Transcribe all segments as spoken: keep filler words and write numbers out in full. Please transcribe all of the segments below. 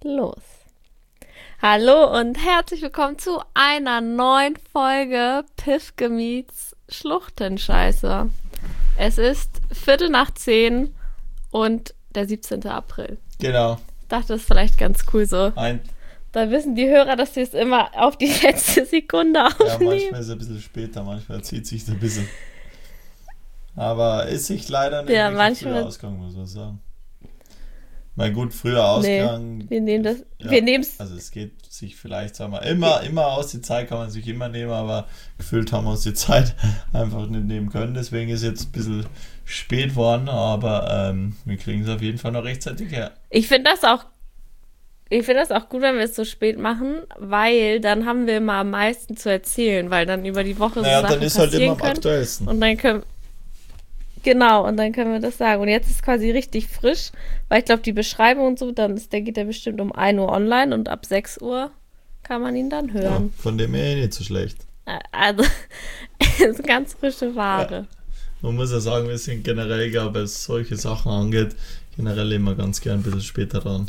los. Hallo und herzlich willkommen zu einer neuen Folge Piffke meets Schluchtenscheiße. Es ist Viertel nach zehn und der siebzehnten April. Genau. Ich dachte, das ist vielleicht ganz cool so. Ein, Da wissen die Hörer, dass sie es immer auf die letzte Sekunde ja, aufnehmen. manchmal ist es ein bisschen später, manchmal zieht sich ein bisschen. Aber ist sich leider nicht Ja, wirklich manchmal- früher ausgegangen, muss man sagen. Mal gut, früher ausgegangen. Wir nehmen das, ja, wir nehmen es, Also es geht sich vielleicht, sagen wir, immer, immer aus, die Zeit kann man sich immer nehmen, aber gefühlt haben wir uns die Zeit einfach nicht nehmen können. Deswegen ist jetzt ein bisschen spät worden, aber ähm, wir kriegen es auf jeden Fall noch rechtzeitig her. ich finde das auch, ich finde das auch gut, wenn wir es so spät machen, weil dann haben wir immer am meisten zu erzählen, weil dann über die Woche so Naja, Sachen dann ist halt passieren immer am können. aktuellsten. Und dann können genau, und dann können wir das sagen. Und jetzt ist quasi richtig frisch, weil ich glaube, die Beschreibung und so, dann ist der geht der bestimmt um ein Uhr online und ab sechs Uhr kann man ihn dann Ja, hören. von dem her eh nicht so schlecht. Äh, Also, es ist ganz frische Ware. Man muss ja sagen, wir sind generell, glaube ich, was solche Sachen angeht, generell immer ganz gern ein bisschen später dran.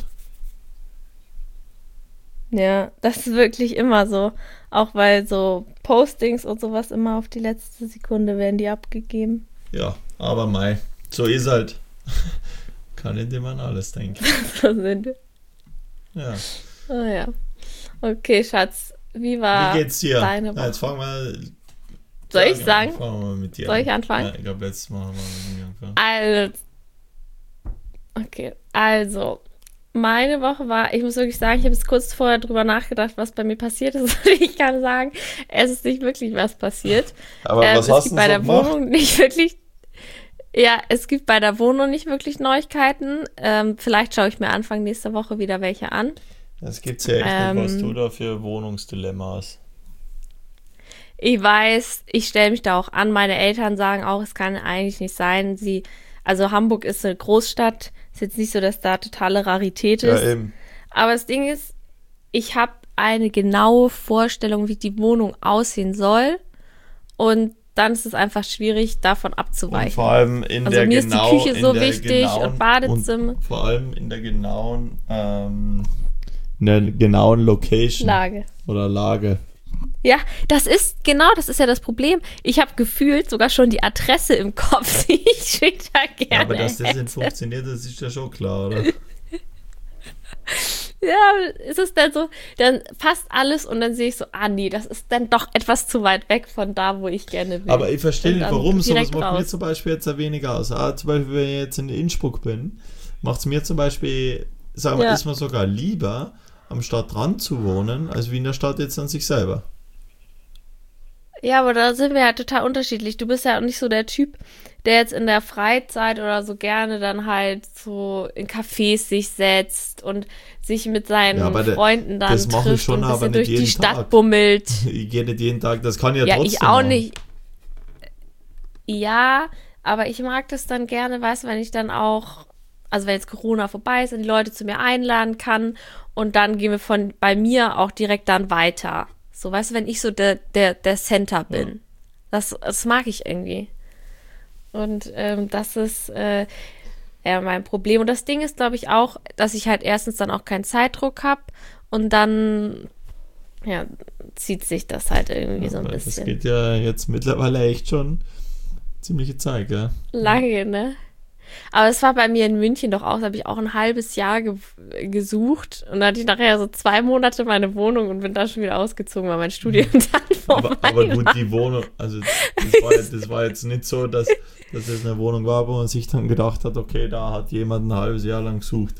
Ja, das ist wirklich immer so. Auch weil so Postings und sowas immer auf die letzte Sekunde werden die abgegeben. Ja, aber mei, so ist halt. Kann nicht immer an alles denken. So sind wir. Ja. Oh ja. Okay, Schatz, wie war Wie geht's dir? deine Na, jetzt Woche? fangen wir. Soll ich Ja, sagen? Fangen wir mal mit dir Soll an. ich anfangen? Ja, ich glaube, letztes Mal haben wir mit mir angefangen. Also, okay, also, meine Woche war, ich muss wirklich sagen, ich habe jetzt kurz vorher drüber nachgedacht, was bei mir passiert ist. Und ich kann sagen, es ist nicht wirklich was passiert. Aber Ähm, was es hast gibt du bei so der gemacht? Wohnung nicht wirklich, ja, es gibt bei der Wohnung nicht wirklich Neuigkeiten. Ähm, vielleicht schaue ich mir Anfang nächster Woche wieder welche an. Das gibt's ja echt Ähm, nicht, was du da für Wohnungsdilemma hast. Ich weiß, ich stelle mich da auch an. Meine Eltern sagen auch, es kann eigentlich nicht sein. Sie, also Hamburg ist eine Großstadt. Ist jetzt nicht so, dass da totale Rarität Ja, ist. eben. Aber das Ding ist, ich habe eine genaue Vorstellung, wie die Wohnung aussehen soll. Und dann ist es einfach schwierig, davon Und abzuweichen. vor allem in Also der mir ist die genau, Küche in so der wichtig genauen, und Badezimmer. Und vor allem in der genauen, ähm, in der genauen Location Lage. oder Lage. Ja, das ist, genau, das ist ja das Problem. Ich habe gefühlt sogar schon die Adresse im Kopf, die ich später gerne Ja, aber dass das hätte. nicht funktioniert, das ist ja schon klar, oder? Ja, ist es dann so, dann passt alles und dann sehe ich so, ah nee, das ist dann doch etwas zu weit weg von da, wo ich gerne will. Aber ich verstehe Und nicht, dann warum. Sowas direkt macht mir raus. zum Beispiel jetzt ein wenig aus. Ah, zum Beispiel, wenn ich jetzt in Innsbruck bin, macht es mir zum Beispiel, sagen wir, Ja. ist mir sogar lieber, am Stadtrand zu wohnen, als wie in der Stadt jetzt an sich selber. Ja, aber da sind wir ja total unterschiedlich. Du bist ja auch nicht so der Typ, der jetzt in der Freizeit oder so gerne dann halt so in Cafés sich setzt und sich mit seinen Ja, aber da- Freunden dann das mache ich trifft schon, und ein aber bisschen nicht durch die jeden Stadt Tag. bummelt. Ich gehe nicht jeden Tag, das kann ich ja, Ja, trotzdem ich auch machen. nicht. Ja, aber ich mag das dann gerne, weißt du, wenn ich dann auch, also wenn jetzt Corona vorbei ist und die Leute zu mir einladen kann und dann gehen wir von bei mir auch direkt dann weiter. So, weißt du, wenn ich so der, der, der Center bin. Ja. Das, das mag ich irgendwie. Und ähm, das ist äh, ja mein Problem. Und das Ding ist, glaube ich, auch, dass ich halt erstens dann auch keinen Zeitdruck habe und dann ja, zieht sich das halt irgendwie so ein Weil das bisschen. geht ja jetzt mittlerweile echt schon ziemliche Zeit, gell? Lange, ne? Aber es war bei mir in München doch auch, da habe ich auch ein halbes Jahr ge gesucht und dann hatte ich nachher so zwei Monate meine Wohnung und bin da schon wieder ausgezogen, weil mein Studium dann vorbei Aber, aber gut, war. die Wohnung, also das war, jetzt- das war jetzt nicht so, dass, dass es eine Wohnung war, wo man sich dann gedacht hat, okay, da hat jemand ein halbes Jahr lang gesucht.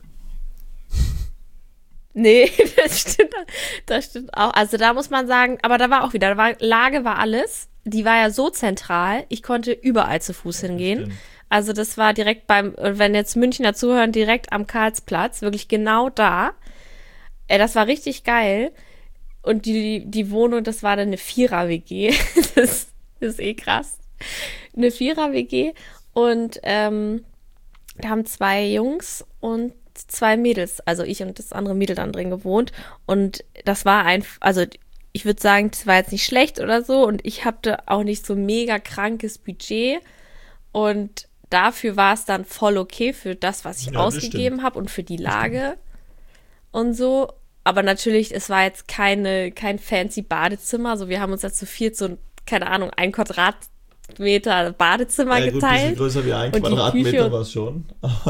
Nee, das stimmt, das stimmt auch. Also da muss man sagen, aber da war auch wieder, da war, Lage war alles, die war ja so zentral, ich konnte überall zu Fuß hingehen. Stimmt. Also das war direkt beim, wenn jetzt Münchner zuhören, direkt am Karlsplatz, wirklich genau da. Äh, das war richtig geil. Und die, die Wohnung, das war dann eine Vierer-W G. Das ist eh krass. Eine Vierer-W G. Und ähm, da haben zwei Jungs und zwei Mädels, also ich und das andere Mädel dann drin gewohnt. Und das war ein, also ich würde sagen, das war jetzt nicht schlecht oder so. Und ich hatte auch nicht so mega krankes Budget. Und dafür war es dann voll okay für das, was ich Ja, das ausgegeben habe und für die Lage. und so. Aber natürlich, es war jetzt keine, kein fancy Badezimmer. Also wir haben uns jetzt zu viert so, keine Ahnung, ein Quadratmeter Badezimmer Ja, gut, ein bisschen geteilt. größer wie ein Und die Quadratmeter Küche- war es schon.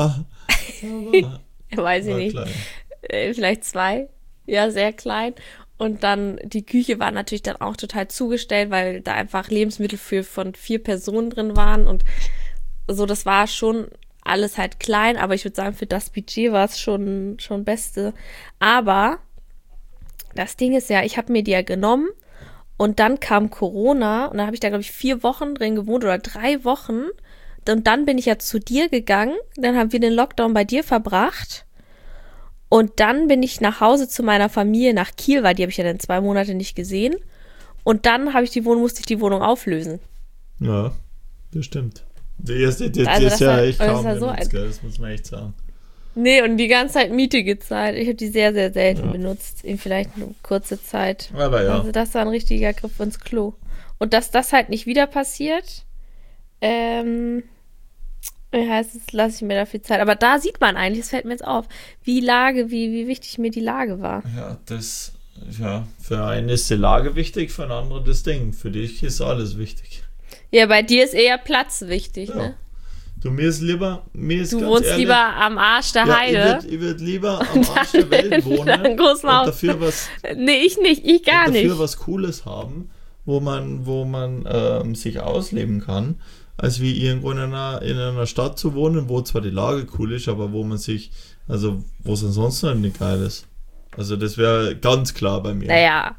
Weiß ich War nicht. klein. Äh, vielleicht zwei. Ja, sehr klein. Und dann die Küche war natürlich dann auch total zugestellt, weil da einfach Lebensmittel für von vier Personen drin waren. Und so, das war schon alles halt klein. Aber ich würde sagen, für das Budget war es schon, schon Beste. Aber das Ding ist ja, ich habe mir die ja genommen und dann kam Corona und dann habe ich da, glaube ich, vier Wochen drin gewohnt oder drei Wochen. Und dann bin ich ja zu dir gegangen. Dann haben wir den Lockdown bei dir verbracht. Und dann bin ich nach Hause zu meiner Familie nach Kiel, weil die habe ich ja dann zwei Monate nicht gesehen. Und dann habe ich die Wohnung, musste ich die Wohnung auflösen. Ja, das stimmt. Die ist, die, die, die Also ist das ja war- echt das kaum war so benutzt, ein- gell? Das muss man echt sagen. Nee, und die ganze Zeit Miete gezahlt. Ich habe die sehr, sehr selten benutzt. In vielleicht eine kurze Zeit. Aber ja. Also das war ein richtiger Griff ins Klo. Und dass das halt nicht wieder passiert, ähm, wie heißt es, lasse ich mir dafür Zeit. Aber da sieht man eigentlich, es fällt mir jetzt auf, wie Lage, wie, wie wichtig mir die Lage war. Ja, das, ja, für einen ist die Lage wichtig, für einen anderen das Ding. Für dich ist alles wichtig. Ja, bei dir ist eher Platz wichtig, Ja. ne? Du, mir ist lieber, mir ist Du ganz wohnst ehrlich, lieber am Arsch der ja, Heide. ich würde würd lieber am Arsch der Welt wohnen einem großen und Haus. dafür was, Nee, ich nicht, ich gar und dafür nicht. was Cooles haben, wo man, wo man ähm, sich ausleben kann, als wie irgendwo in einer, in einer Stadt zu wohnen, wo zwar die Lage cool ist, aber wo man sich, also wo es ansonsten nicht geil ist. Also das wäre ganz klar bei mir. Naja.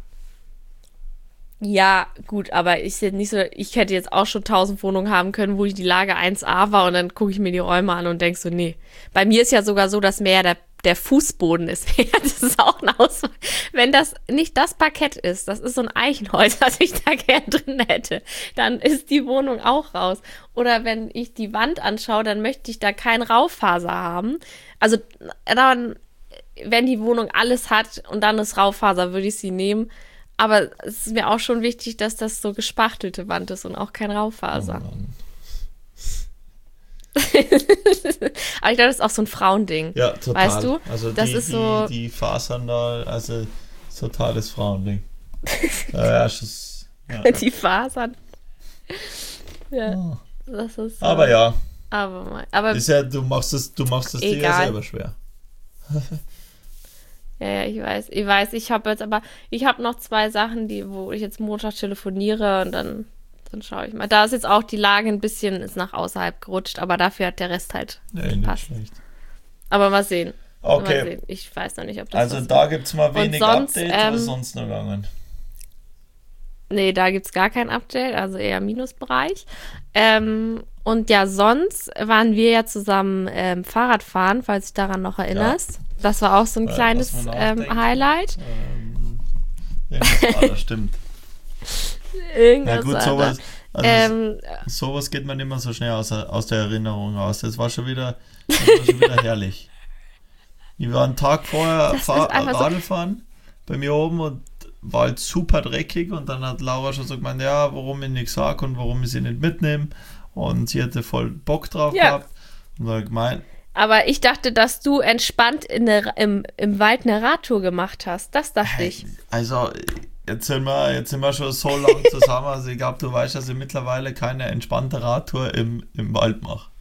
Ja, gut, aber ich sehe nicht so, ich hätte jetzt auch schon tausend Wohnungen haben können, wo die Lage eins a war und dann gucke ich mir die Räume an und denke so, nee. Bei mir ist ja sogar so, dass mehr der, der Fußboden ist. Das ist auch ein Auswahl. Wenn das nicht das Parkett ist, das ist so ein Eichenholz, was ich da gern drin hätte, dann ist die Wohnung auch raus. Oder wenn ich die Wand anschaue, dann möchte ich da kein Raufaser haben. Also dann, wenn die Wohnung alles hat und dann ist Raufaser, würde ich sie nehmen. Aber es ist mir auch schon wichtig, dass das so gespachtelte Wand ist und auch kein Oh Raufaser. Mann. Aber ich glaube, das ist auch so ein Frauending. Ja, total. Weißt du? Also Das die, ist so- die, die Fasern da, also totales Frauending. ja, ja, ist, ja. Die Fasern. Ja, Oh. das ist so. Aber ja, Aber, mal- aber ist ja, du machst es, du machst es dir ja Egal. selber schwer. ja, ja, ich weiß, ich weiß, ich habe jetzt aber, ich habe noch zwei Sachen, die, wo ich jetzt Montag telefoniere und dann, dann schaue ich mal. Da ist jetzt auch die Lage ein bisschen, ist nach außerhalb gerutscht, aber dafür hat der Rest halt Nee, nicht gepasst. schlecht. Aber mal sehen. Mal Okay, sehen. Ich weiß noch nicht, ob das also was da wird. gibt es mal wenig sonst, Update, ähm, was sonst noch gegangen? Nee, da gibt's gar kein Update, also eher Minusbereich. Ähm, und ja, sonst waren wir ja zusammen ähm, Fahrrad fahren, falls du dich daran noch erinnerst. Das war auch so ein Äh, kleines lass mal ähm, nachdenken. Highlight. Ähm, irgendwas war das, stimmt. Irgendwas Ja gut, war sowas, da. also Ähm, sowas geht man immer so schnell aus, der- aus der Erinnerung raus. Das war schon wieder, das war schon wieder herrlich. Ich war einen Tag vorher Das fahr, ist einfach so- Radl fahren bei mir oben und war halt super dreckig und dann hat Laura schon so gemeint, ja, warum ich nichts sage und warum ich sie nicht mitnehme und sie hatte voll Bock drauf Ja. gehabt und dann gemeint, aber ich dachte, dass du entspannt in der, im, im Wald eine Radtour gemacht hast. Das dachte ich. also jetzt sind wir, jetzt sind wir schon so lang zusammen, also ich glaube, du weißt, dass ich mittlerweile keine entspannte Radtour im, im Wald mache.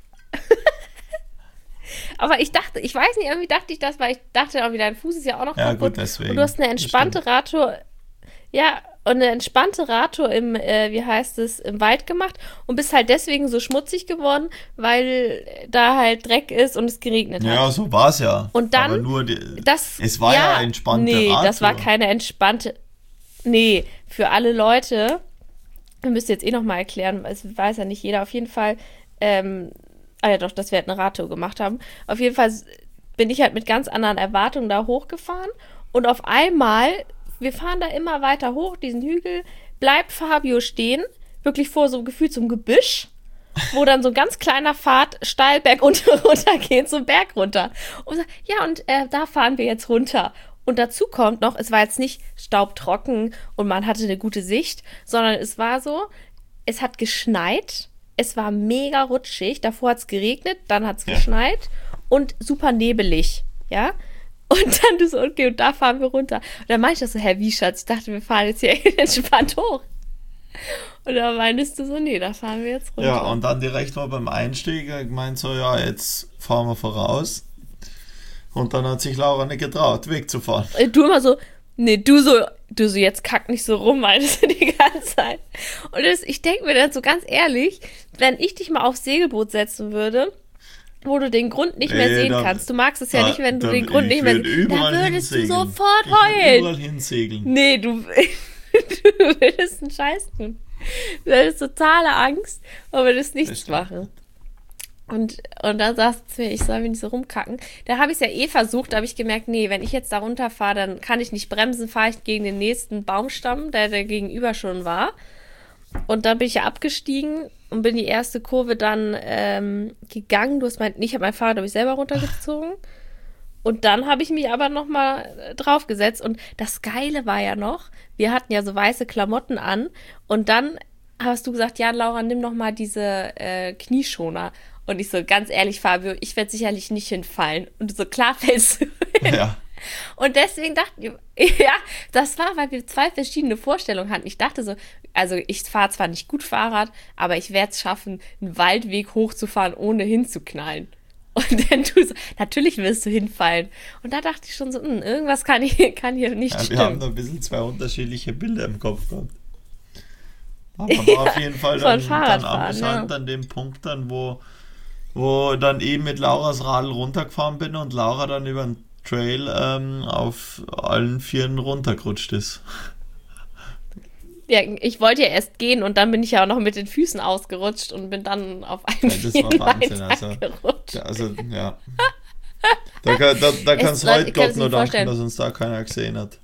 Aber ich dachte, ich weiß nicht, irgendwie dachte ich das, weil ich dachte irgendwie, dein Fuß ist ja auch noch Ja, kaputt. gut, deswegen. Und du hast eine Das entspannte stimmt. Radtour. Ja, und eine entspannte Radtour im, äh, wie heißt es, im Wald gemacht und bist halt deswegen so schmutzig geworden, weil da halt Dreck ist und es geregnet hat. Ja, so war es ja. Und dann- Aber nur die, Das, es war ja, entspannte Nee, Radtour. das war keine entspannte. Nee, für alle Leute, wir müssen jetzt eh nochmal erklären, es weiß ja nicht jeder, auf jeden Fall, ähm, ah ja doch, dass wir halt eine Radtour gemacht haben. Auf jeden Fall bin ich halt mit ganz anderen Erwartungen da hochgefahren und auf einmal, wir fahren da immer weiter hoch, diesen Hügel, bleibt Fabio stehen, wirklich vor so gefühlt zum Gebüsch, wo dann so ein ganz kleiner Pfad steil bergunter runter geht, so einen Berg runter. Und sagt, ja, und äh, da fahren wir jetzt runter. Und dazu kommt noch, es war jetzt nicht staubtrocken und man hatte eine gute Sicht, sondern es war so, es hat geschneit, es war mega rutschig, davor hat es geregnet, dann hat es Ja. geschneit und super nebelig, ja. Und dann du so, okay, und da fahren wir runter. Und dann meinte ich so, hä, wie, Schatz? Ich dachte, wir fahren jetzt hier entspannt hoch. Und dann meintest du so, nee, da fahren wir jetzt runter. Ja, und dann direkt mal beim Einstieg gemeint so, ja, jetzt fahren wir voraus. Und dann hat sich Laura nicht getraut, wegzufahren. Du immer so, nee, du so, du so, jetzt kack nicht so rum, meintest du die ganze Zeit. Und das, ich denke mir dann so ganz ehrlich, wenn ich dich mal aufs Segelboot setzen würde, wo du den Grund nicht mehr Nee, sehen da- kannst. Du magst es ja da- nicht, wenn du da- den Grund ich nicht mehr würd siehst. überall Da würdest du hinsegeln. sofort Ich würd heulen. überall hinsegeln. Nee, du, du würdest einen Scheiß tun. Du hättest totale Angst und würdest nichts stimmt. machen. Und, und dann sagst du mir, ich soll mich nicht so rumkacken. Da habe ich es ja eh versucht, da habe ich gemerkt, nee, wenn ich jetzt da runterfahre, dann kann ich nicht bremsen, fahre ich gegen den nächsten Baumstamm, der der gegenüber schon war. Und dann bin ich ja abgestiegen und bin die erste Kurve dann ähm, gegangen. Du hast mein, ich habe mein Fahrrad, habe ich selber runtergezogen. Und dann habe ich mich aber nochmal draufgesetzt. Und das Geile war ja noch, wir hatten ja so weiße Klamotten an. Und dann hast du gesagt, ja, Laura, nimm noch mal diese äh, Knieschoner. Und ich so, ganz ehrlich, Fabio, ich werde sicherlich nicht hinfallen. Und du so, klar fällst du hin. Ja. Und deswegen dachte ich, ja, das war, weil wir zwei verschiedene Vorstellungen hatten. Ich dachte so, also ich fahre zwar nicht gut Fahrrad, aber ich werde es schaffen, einen Waldweg hochzufahren, ohne hinzuknallen. Und dann du so, natürlich wirst du hinfallen. Und da dachte ich schon so, hm, irgendwas kann, ich, kann hier nicht Ja, wir stimmen. haben da ein bisschen zwei unterschiedliche Bilder im Kopf gehabt. Aber war auf jeden Fall von dann, dann Fahrradfahren, amüsant ja. an dem Punkt dann, wo, wo dann eben mit Lauras Radl runtergefahren bin und Laura dann über den Trail ähm, auf allen Vieren runtergerutscht ist. Ja, ich wollte ja erst gehen und dann bin ich ja auch noch mit den Füßen ausgerutscht und bin dann auf einen Ja, das war Vieren Wahnsinn, also. weitergerutscht. Ja, also, ja. Da, kann- da, da kannst du Leute, heute ich kann Gott es nur mir danken, vorstellen. dass uns da keiner gesehen hat.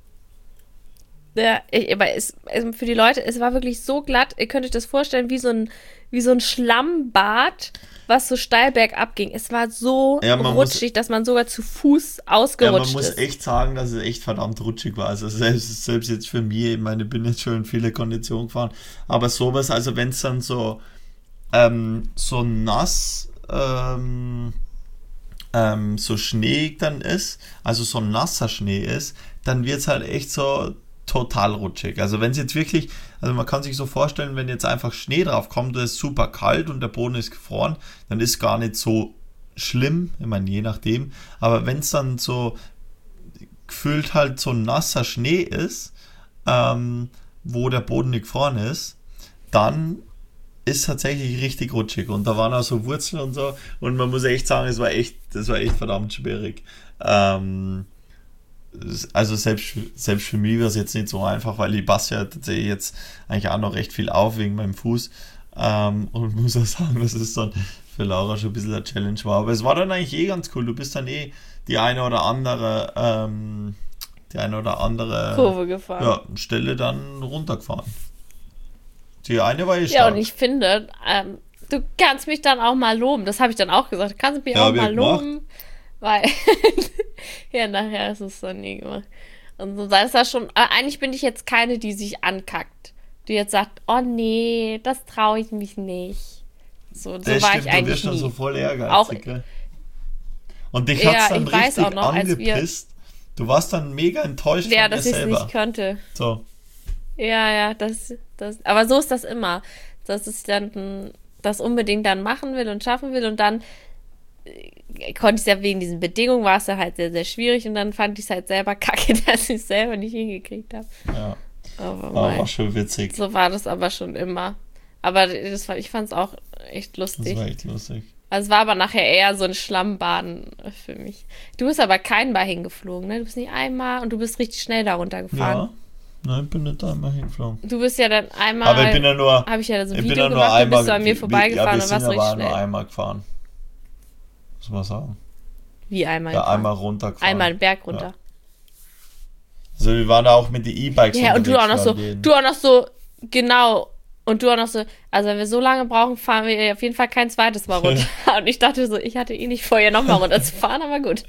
Ja, ich, aber es, es, für die Leute, es war wirklich so glatt, ihr könnt euch das vorstellen, wie so ein, wie so ein Schlammbad, was so steil bergab ging. Es war so Ja, man rutschig, muss- dass man sogar zu Fuß Ja, ausgerutscht man muss ist. echt sagen, dass es echt verdammt rutschig war. Also selbst, selbst jetzt für mich, ich meine, ich bin jetzt schon in viele Konditionen gefahren, aber sowas, also wenn es dann so, ähm, so nass, ähm, ähm, so Schnee dann ist, also so nasser Schnee ist, dann wird es halt echt so total rutschig. Also wenn es jetzt wirklich, also man kann sich so vorstellen, wenn jetzt einfach Schnee drauf kommt, das ist super kalt und der Boden ist gefroren, dann ist gar nicht so schlimm, ich meine, je nachdem, aber wenn es dann so gefühlt halt so nasser Schnee ist, ähm, wo der Boden nicht gefroren ist, dann ist tatsächlich richtig rutschig und da waren auch so Wurzeln und so und man muss echt sagen, es war echt, das war echt verdammt schwierig. Ähm, also selbst, selbst für mich war es jetzt nicht so einfach, weil ich passe ja tatsächlich jetzt eigentlich auch noch recht viel auf wegen meinem Fuß ähm, und muss auch sagen, dass es dann für Laura schon ein bisschen eine Challenge war, aber es war dann eigentlich eh ganz cool, du bist dann eh die eine oder andere ähm, die eine oder andere Kurve gefahren. ja, Stelle dann runtergefahren. Die eine war eh Ja, stark. und ich finde, ähm, du kannst mich dann auch mal loben. Das habe ich dann auch gesagt. Du kannst mich Ja, auch hab ich mal gemacht. loben. Weil, ja, nachher ist es dann nie gemacht. Und so, da ist das schon, äh, eigentlich bin ich jetzt keine, die sich ankackt. Die jetzt sagt, oh nee, das traue ich mich nicht. So, so Das war stimmt, ich du eigentlich wirst dann nie. so voll ehrgeizig, Auch- gell? Und dich Ja, hat's dann ich weiß richtig auch noch, als wir- angepisst. Du warst dann mega enttäuscht Ja, von dir dass ich es selber. nicht könnte. So. Ja, ja, das, das, aber so ist das immer. Dass ich dann hm, das unbedingt dann machen will und schaffen will und dann äh, konnte ich es ja wegen diesen Bedingungen, war es ja halt sehr, sehr schwierig und dann fand ich es halt selber kacke, dass ich es selber nicht hingekriegt habe. Ja, Aber war, mei, war schon witzig. so war das aber schon immer. Aber das war, ich fand es auch echt Das lustig. war echt lustig. Also es war aber nachher eher so ein Schlammbaden für mich. Du bist aber kein Mal hingeflogen, ne? Du bist nicht einmal und du bist richtig schnell darunter gefahren. Ja, nein, ich bin nicht einmal hingeflogen. Du bist ja dann einmal, Aber ich bin ja nur, habe ich ja so ein ich bin Video ja nur gemacht, dann einmal, bist du an mir vorbeigefahren ja, und wir warst sind richtig aber nur schnell. einmal gefahren. Muss man sagen. Wie einmal? Ja, gefahren? einmal runtergefahren. Einmal den Berg runter. Also wir waren da auch mit den E-Bikes Ja, und du auch noch so, waren die- du auch noch so, genau. Und du auch noch so, also wenn wir so lange brauchen, fahren wir auf jeden Fall kein zweites Mal runter. Und ich dachte so, ich hatte eh nicht vor, hier nochmal runterzufahren, aber gut.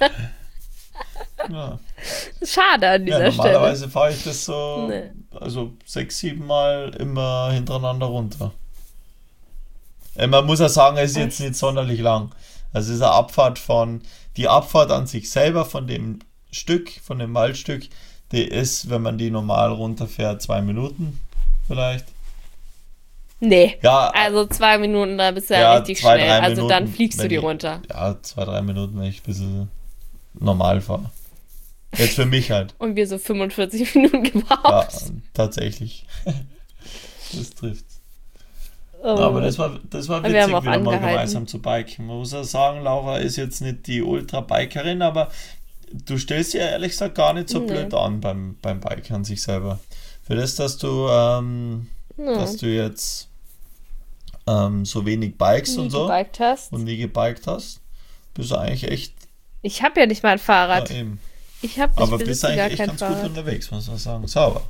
Ja. Schade an Ja, dieser Stelle. normalerweise fahre ich das so, Nee. also sechs, sieben Mal immer hintereinander runter. Äh, man muss ja sagen, es ist jetzt nicht sonderlich lang. Also es ist eine Abfahrt von, die Abfahrt an sich selber von dem Stück, von dem Waldstück, die ist, wenn man die normal runterfährt, zwei Minuten vielleicht. Nee, Ja, also zwei Minuten, da bist du ja, ja, richtig zwei, schnell. drei Also Minuten, dann fliegst du wenn die ich- runter. Ja, zwei, drei Minuten, wenn ich ein bisschen normal fahre. Jetzt für mich halt. Und wir so fünfundvierzig Minuten Ja, gebraucht. tatsächlich. Das trifft. Oh. Aber das war, das war Wir haben witzig, auch wieder mal angehalten. gemeinsam zu biken. Man muss ja sagen, Laura ist jetzt nicht die Ultra-Bikerin, aber du stellst dir ehrlich gesagt gar nicht so Nee. blöd an beim, beim Biken an sich selber. Für das, dass du, ähm, Ja. dass du jetzt ähm, so wenig bikest Nie und so gebiked hast. und nie gebiked hast, bist du eigentlich echt, Ich habe ja nicht mal ein ja, Fahrrad. eben. Ich habe Aber ich bist besitze gar eigentlich echt kein ganz gut Fahrrad. unterwegs, muss man sagen. Sauber.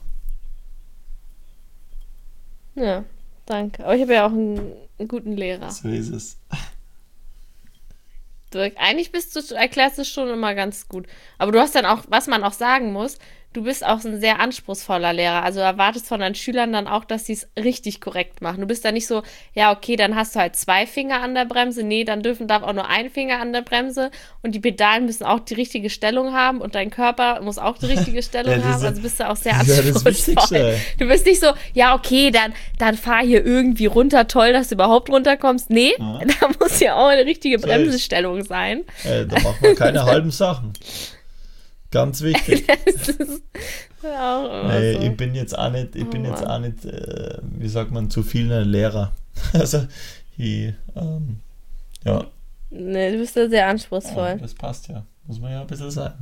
Ja, danke. Aber ich habe ja auch einen, einen guten Lehrer. So ist es. Du, eigentlich bist du, erklärst du schon immer ganz gut. Aber du hast dann auch, was man auch sagen muss, du bist auch ein sehr anspruchsvoller Lehrer. Also du erwartest von deinen Schülern dann auch, dass sie es richtig korrekt machen. Du bist da nicht so, ja, okay, dann hast du halt zwei Finger an der Bremse. Nee, dann dürfen darf auch nur ein Finger an der Bremse. Und die Pedalen müssen auch die richtige Stellung haben. Und dein Körper muss auch die richtige Stellung Ja, das haben. ist- Also bist du auch sehr das ist ja das anspruchsvoll. Wichtigste. Du bist nicht so, ja, okay, dann, dann fahr hier irgendwie runter. Toll, dass du überhaupt runterkommst. Nee, Ja. da muss ja auch eine richtige So Bremsestellung sein. Äh, da machen wir keine halben Sachen. Ganz wichtig. Das ist auch immer Nee, so. ich bin jetzt auch nicht, ich bin Oh jetzt Mann. auch nicht, äh, wie sagt man, zu viel ein Lehrer. Also, ich, ähm, ja, Nee, du bist da sehr ja, anspruchsvoll. das passt ja. Muss man ja ein bisschen sein.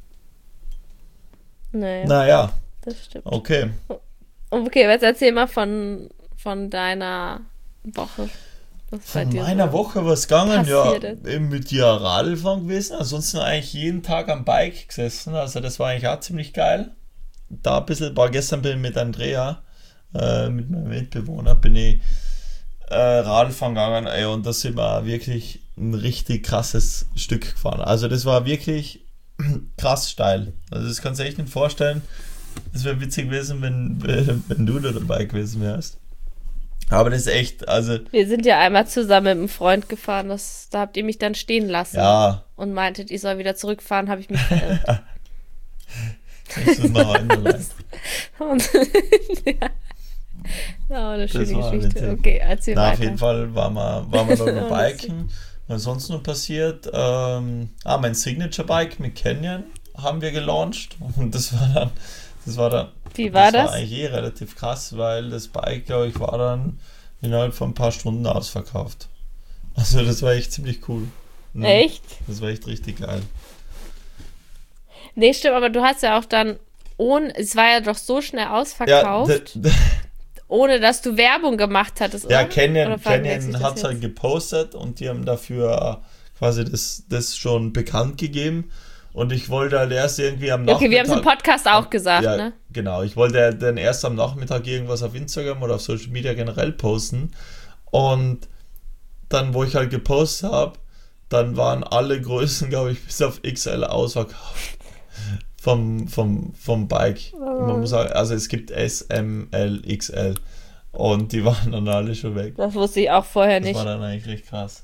Nee, Naja, das stimmt. okay. Okay, jetzt erzähl mal von, von deiner Woche. Was bei Von dir meiner so Woche was gegangen, ja, passiert ist. eben mit dir Radlfahren gewesen, ansonsten eigentlich jeden Tag am Bike gesessen, also das war eigentlich auch ziemlich geil. Da ein bisschen, war gestern bin ich mit Andrea, äh, mit meinem Mitbewohner, bin ich äh, Radlfahren gegangen, ey, und da sind wir wirklich ein richtig krasses Stück gefahren. Also das war wirklich krass steil. Also das kannst du echt nicht vorstellen. Das wäre witzig gewesen, wenn, wenn du da dabei gewesen wärst. Aber das ist echt, also Wir sind ja einmal zusammen mit einem Freund gefahren, das, da habt ihr mich dann stehen lassen ja, und meintet, ich soll wieder zurückfahren, habe ich mich verirrt. das ist noch einmal. Und, ja. Ja, eine schöne war Geschichte. witzig. Okay, erzähl Na, auf weiter. jeden Fall waren wir, waren wir noch noch Ja, biken. Was sonst noch passiert? Ähm, ah, mein Signature Bike mit Canyon haben wir gelauncht. Und das war dann, das war dann, Wie war das das? war eigentlich eh relativ krass, weil das Bike, glaube ich, war dann innerhalb von ein paar Stunden ausverkauft. Also das war echt ziemlich cool. Mhm. Echt? Das war echt richtig geil. Nee, stimmt, aber du hast ja auch dann ohne, es war ja doch so schnell Ja, ausverkauft, d- d- ohne dass du Werbung gemacht hattest, ja oder? Canyon, Oder verwechsel ich Canyon das hat es halt jetzt? gepostet und die haben dafür quasi das, das schon bekannt gegeben. Und ich wollte halt erst irgendwie am Ja, Nachmittag... okay, wir haben es im Podcast auch gesagt, ja, ne? genau. Ich wollte dann erst am Nachmittag irgendwas auf Instagram oder auf Social Media generell posten. Und dann, wo ich halt gepostet habe, dann waren alle Größen, glaube ich, bis auf X L ausverkauft. Vom, vom, vom Bike. Oh. Man muss sagen, also es gibt S, M, L, X L. Und die waren dann alle schon weg. Das wusste ich auch vorher Das nicht. war dann eigentlich richtig krass.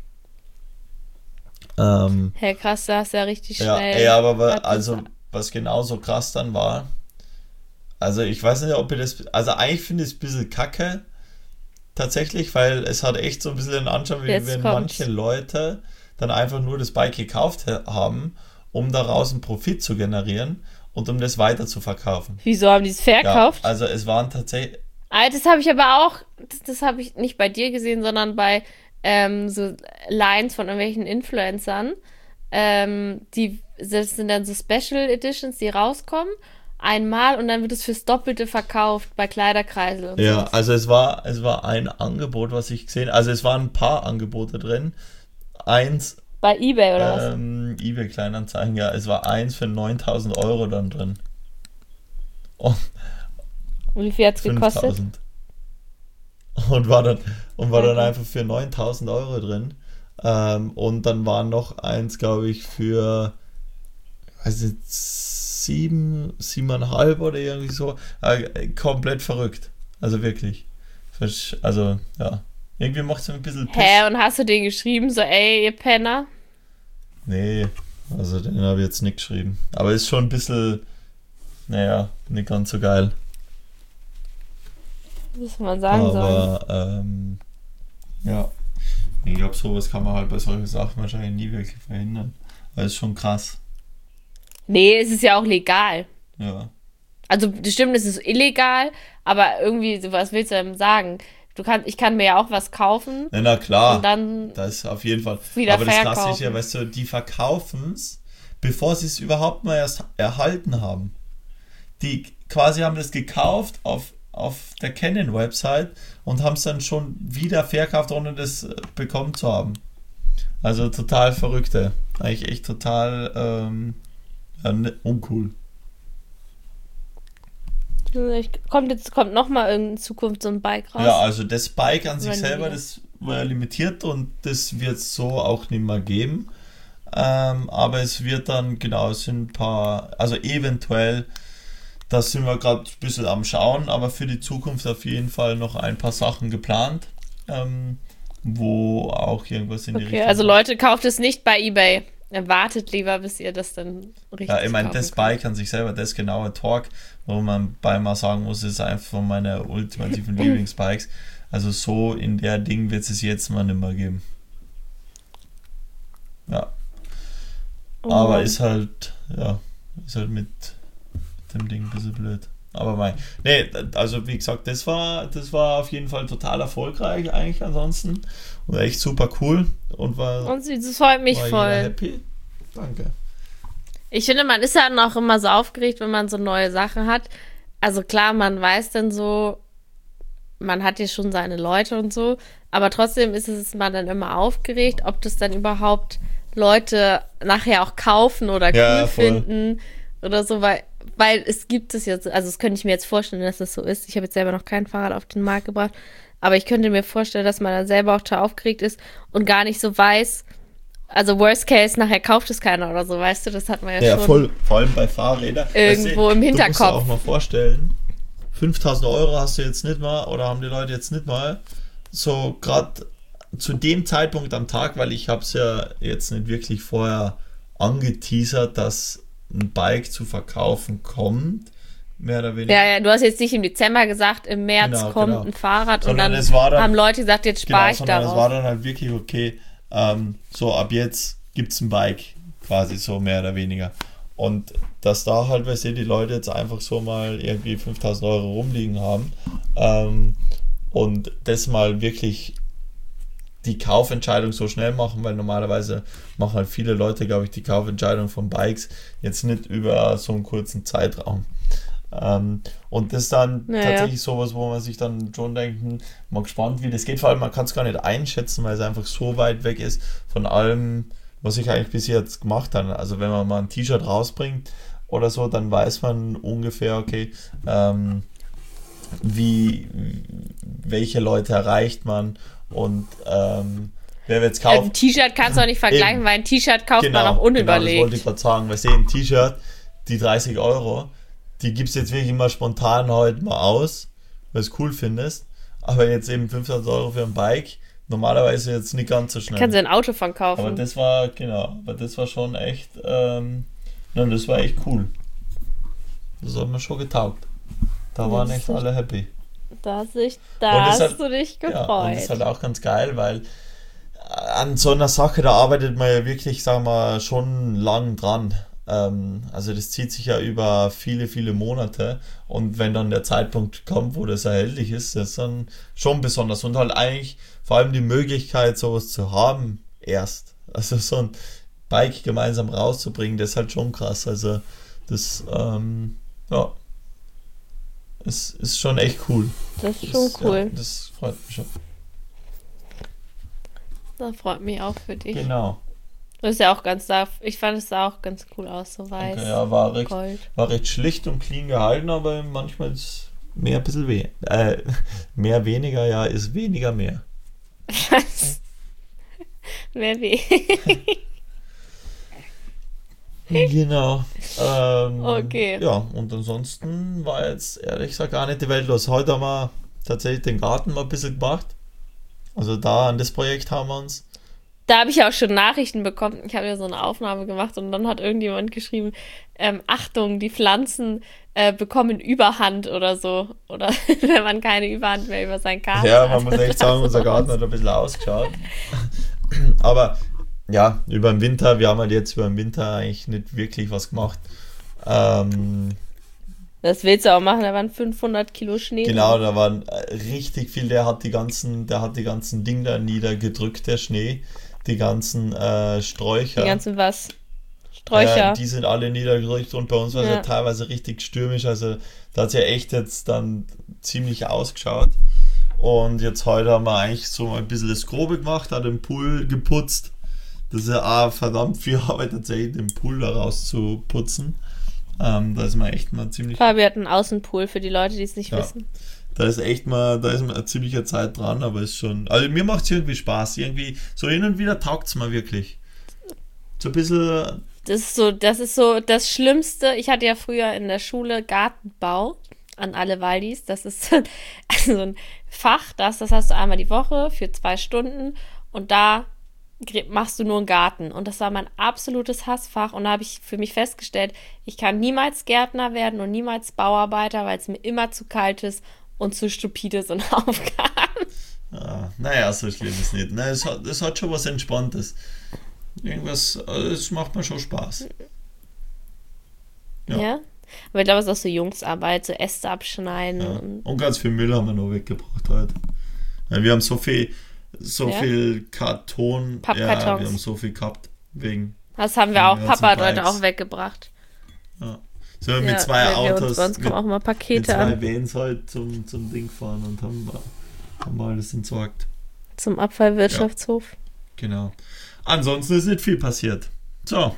Ähm, Hey, krass, da hast du ja richtig ja, schnell. ey, aber wa- hat also, das- was genauso krass dann war, also ich weiß nicht, ob ihr das, also eigentlich finde ich es ein bisschen kacke, tatsächlich, weil es hat echt so ein bisschen den Anschein, wie Jetzt wenn kommt's. manche Leute dann einfach nur das Bike gekauft ha- haben, um daraus einen Profit zu generieren und um das weiter zu verkaufen. Wieso haben die es Ja, verkauft? also es waren tatsächlich, Ah, das habe ich aber auch, das, das habe ich nicht bei dir gesehen, sondern bei ähm, so Lines von irgendwelchen Influencern. Ähm, die, das sind dann so Special Editions, die rauskommen, einmal und dann wird es fürs Doppelte verkauft bei Kleiderkreisel und ja, so. also es war, es war ein Angebot, was ich gesehen, also es waren ein paar Angebote drin. Eins, Bei eBay oder was? ähm, eBay Kleinanzeigen, ja, es war eins für neuntausend Euro dann drin. Und Und wie viel hat es gekostet? fünftausend. Und war dann, und war dann Okay. einfach für neuntausend Euro drin. Ähm, und dann war noch eins, glaube ich, für, weiß nicht, sieben, siebeneinhalb oder irgendwie so. Äh, komplett verrückt. Also wirklich. Versch- Also, ja. Irgendwie macht es mir ein bisschen Piss. Hä, und hast du den geschrieben, so, ey, ihr Penner? Nee, also den habe ich jetzt nicht geschrieben. Aber ist schon ein bisschen, naja, nicht ganz so geil. Was man sagen soll. Aber, ähm, ja. Ich glaube, sowas kann man halt bei solchen Sachen wahrscheinlich nie wirklich verhindern. Weil es ist schon krass. Nee, es ist ja auch legal. Ja. Also, das stimmt, es ist illegal, aber irgendwie, so, was willst du denn sagen? Du kannst, ich kann mir ja auch was kaufen Na, na klar, und dann das ist auf jeden Fall. wieder Aber das Krasse verkaufen. ist ja, weißt du, die verkaufen es, bevor sie es überhaupt mal erst erhalten haben. Die quasi haben das gekauft auf, auf der Canon-Website und haben es dann schon wieder verkauft, ohne das äh, bekommen zu haben. Also total verrückte. Eigentlich echt total ähm, ja, ne- uncool. Ich- Kommt jetzt kommt noch mal in Zukunft so ein Bike raus. Ja, also das Bike an sich Oder nie selber, wieder. das war ja limitiert und das wird es so auch nicht mehr geben. Ähm, aber es wird dann, genau, es sind ein paar, also eventuell, da sind wir gerade ein bisschen am Schauen, aber für die Zukunft auf jeden Fall noch ein paar Sachen geplant, ähm, wo auch irgendwas in die Okay, Richtung also kommt. Leute, kauft es nicht bei eBay. Wartet lieber, bis ihr das dann richtig Ja, ich meine, kaufen das könnt. Bike an sich selber, das genaue Torque, wo man bei mal sagen muss, ist einfach von meiner ultimativen Lieblingsbikes. Also so in der Ding wird es jetzt mal nicht mehr geben. Ja, Oh aber Mann. ist halt, ja, ist halt mit dem Ding ein bisschen blöd. Aber mein, nee, also wie gesagt, das war, das war auf jeden Fall total erfolgreich eigentlich ansonsten und echt super cool und war, Und sie- das freut mich war jeder voll. happy. Danke. Ich finde, man ist ja noch immer so aufgeregt, wenn man so neue Sachen hat. Also klar, man weiß dann so, man hat ja schon seine Leute und so, aber trotzdem ist es man dann immer aufgeregt, ob das dann überhaupt Leute nachher auch kaufen oder cool Ja, voll. finden oder so, weil, weil es gibt es jetzt, also das könnte ich mir jetzt vorstellen, dass das so ist. Ich habe jetzt selber noch kein Fahrrad auf den Markt gebracht, aber ich könnte mir vorstellen, dass man dann selber auch total aufgeregt ist und gar nicht so weiß, also worst case, nachher kauft es keiner oder so, weißt du, das hat man ja, Ja, schon. voll, vor allem bei Fahrrädern. Irgendwo im Du musst dir Hinterkopf. auch mal vorstellen, fünftausend Euro hast du jetzt nicht mal, oder haben die Leute jetzt nicht mal, so gerade zu dem Zeitpunkt am Tag, weil ich habe es ja jetzt nicht wirklich vorher angeteasert, dass ein Bike zu verkaufen kommt, mehr oder weniger. Ja, ja, du hast jetzt nicht im Dezember gesagt, im März Genau, kommt genau. ein Fahrrad Sondern und dann, es war dann- haben Leute gesagt, jetzt spare Genau, ich sondern es darauf. war dann halt wirklich okay, ähm, so ab jetzt gibt es ein Bike, quasi so mehr oder weniger. Und dass da halt, weißt du, die Leute jetzt einfach so mal irgendwie fünftausend Euro rumliegen haben ähm, und das mal wirklich die Kaufentscheidung so schnell machen, weil normalerweise machen halt viele Leute, glaube ich, die Kaufentscheidung von Bikes jetzt nicht über so einen kurzen Zeitraum. Ähm, und das ist dann Naja. tatsächlich sowas, wo man sich dann schon denkt, hm, mal gespannt, wie das geht. Vor allem, man kann es gar nicht einschätzen, weil es einfach so weit weg ist von allem, was ich eigentlich bis jetzt gemacht habe. Also wenn man mal ein T-Shirt rausbringt oder so, dann weiß man ungefähr, okay, ähm, wie, welche Leute erreicht man und ähm, wer wird es Also kaufen. ein T-Shirt kannst du auch nicht vergleichen, Eben. weil ein T-Shirt kauft Genau, man auch genau, das unüberlegt. wollte ich gerade sagen. Weil ein T-Shirt, die dreißig Euro, die gibst jetzt wirklich immer spontan heute mal aus, weil du es cool findest. Aber jetzt eben fünftausend Euro für ein Bike, normalerweise jetzt nicht ganz so schnell. Kannst du ein Auto von kaufen. Aber das war, genau, aber das war schon echt, ähm, nein, das war echt cool. Das hat mir schon getaugt. Da Ja, waren das echt ist- alle happy. da hast, dich, Und da es hast hat- du dich Ja, und gefreut. das ist halt auch ganz geil, weil an so einer Sache, da arbeitet man ja wirklich, sagen wir, schon lang dran. Ähm, also das zieht sich ja über viele, viele Monate und wenn dann der Zeitpunkt kommt, wo das erhältlich ist, das ist dann schon besonders und halt eigentlich vor allem die Möglichkeit, sowas zu haben, erst. Also so ein Bike gemeinsam rauszubringen, das ist halt schon krass. Also das, ähm, ja, es ist schon echt cool. Das ist schon Das, cool. Ja, das freut mich schon. Das freut mich auch für dich. Genau. Das ist ja auch ganz, da- ich fand es sah auch ganz cool aus, so weiß, Okay, ja, war recht, Gold. war recht schlicht und clean gehalten, aber manchmal ist mehr ein bisschen weh. Äh, mehr weniger, ja, ist weniger mehr. Was? Wer weh. Genau. Ähm, Okay. Ja, und ansonsten war jetzt ehrlich gesagt gar nicht die Welt los. Heute haben wir tatsächlich den Garten mal ein bisschen gemacht. Also da an das Projekt haben wir uns. Da habe ich auch schon Nachrichten bekommen. Ich habe ja so eine Aufnahme gemacht und dann hat irgendjemand geschrieben, ähm, Achtung, die Pflanzen äh, bekommen Überhand oder so. Oder wenn man keine Überhand mehr über seinen Garten Ja, hat. man muss echt sagen, unser Garten hat ein bisschen ausgeschaut. Aber ja, über den Winter, wir haben halt jetzt über den Winter eigentlich nicht wirklich was gemacht. Ähm, Das willst du auch machen, da waren fünfhundert Kilo Schnee. genau, da waren äh, richtig viel, der hat die ganzen, der hat die ganzen Dinge da niedergedrückt, der Schnee. Die ganzen äh, Sträucher. Die ganzen was? Sträucher. Äh, die sind alle niedergedrückt und bei uns war es ja. ja teilweise richtig stürmisch. Also da hat es ja echt jetzt dann ziemlich ausgeschaut. Und jetzt heute haben wir eigentlich so mal ein bisschen das Grobe gemacht, hat den Pool geputzt. Das ist ja auch verdammt viel Arbeit tatsächlich, den Pool da rauszuputzen. Ähm, da ist man echt mal ziemlich... Fabi hat einen Außenpool für die Leute, die es nicht ja. wissen. Da ist echt mal, da ist mal eine ziemliche Zeit dran, aber ist schon, also mir macht es irgendwie Spaß, irgendwie, so hin und wieder taugt es mal wirklich. So ein bisschen... Das ist so, das ist so das Schlimmste, ich hatte ja früher in der Schule Gartenbau an alle Waldis, das ist so ein Fach, das, das hast du einmal die Woche für zwei Stunden und da machst du nur einen Garten und das war mein absolutes Hassfach und da habe ich für mich festgestellt, ich kann niemals Gärtner werden und niemals Bauarbeiter, weil es mir immer zu kalt ist und zu stupide sind Aufgaben. Ja, naja, so schlimm ist es nicht. Na, es, hat, es hat schon was Entspanntes. Irgendwas, es macht mir schon Spaß. Ja. ja? Aber ich glaube, es ist auch so Jungsarbeit, so Äste abschneiden. Ja. Und, und ganz viel Müll haben wir noch weggebracht heute. Ja, wir haben so viel, so ja? viel Karton. Pappkartons. Ja, wir haben so viel gehabt. Wegen, das haben wir auch. Papa hat heute auch weggebracht. Ja. So ja, mit zwei Autos, bei uns kommen auch mal Pakete mit zwei an. Vans halt zum, zum Ding fahren und haben, haben wir alles entsorgt. Zum Abfallwirtschaftshof. Ja, genau. Ansonsten ist nicht viel passiert. So.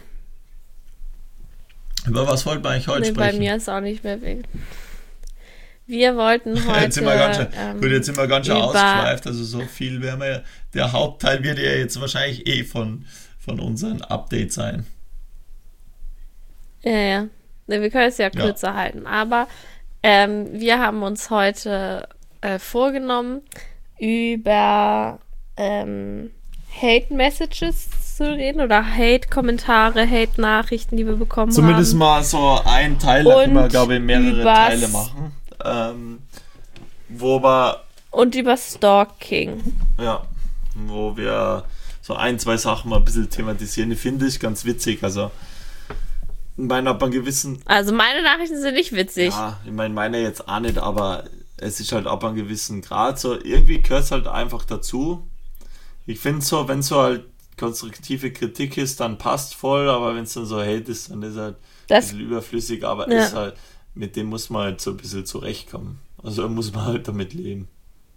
Über was wollten wir eigentlich heute nee, sprechen? Bei mir ist auch nicht mehr weg. Wir wollten heute... jetzt sind wir ganz schön, ähm, gut, jetzt sind wir ganz schön ausgeschweift. Also so viel werden wir... Der Hauptteil wird ja jetzt wahrscheinlich eh von, von unseren Updates sein. Ja, ja. Wir können es ja kürzer ja. halten, aber ähm, wir haben uns heute äh, vorgenommen, über ähm, Hate-Messages zu reden oder Hate-Kommentare, Hate-Nachrichten, die wir bekommen Zumindest haben. Zumindest mal so ein Teil, da können wir, glaube ich, mehrere Teile machen. Ähm, wo wir... Und über Stalking. Ja, wo wir so ein, zwei Sachen mal ein bisschen thematisieren. Ich finde ich ganz witzig, also... Meine ab einem gewissen... Also meine Nachrichten sind nicht witzig. Ja, ich meine, meine jetzt auch nicht, aber es ist halt ab einem gewissen Grad so, irgendwie gehört es halt einfach dazu. Ich finde so, wenn so halt konstruktive Kritik ist, dann passt voll, aber wenn es dann so Hate ist, dann ist halt das, ein bisschen überflüssig, aber ja. ist halt, mit dem muss man halt so ein bisschen zurechtkommen. Also muss man halt damit leben.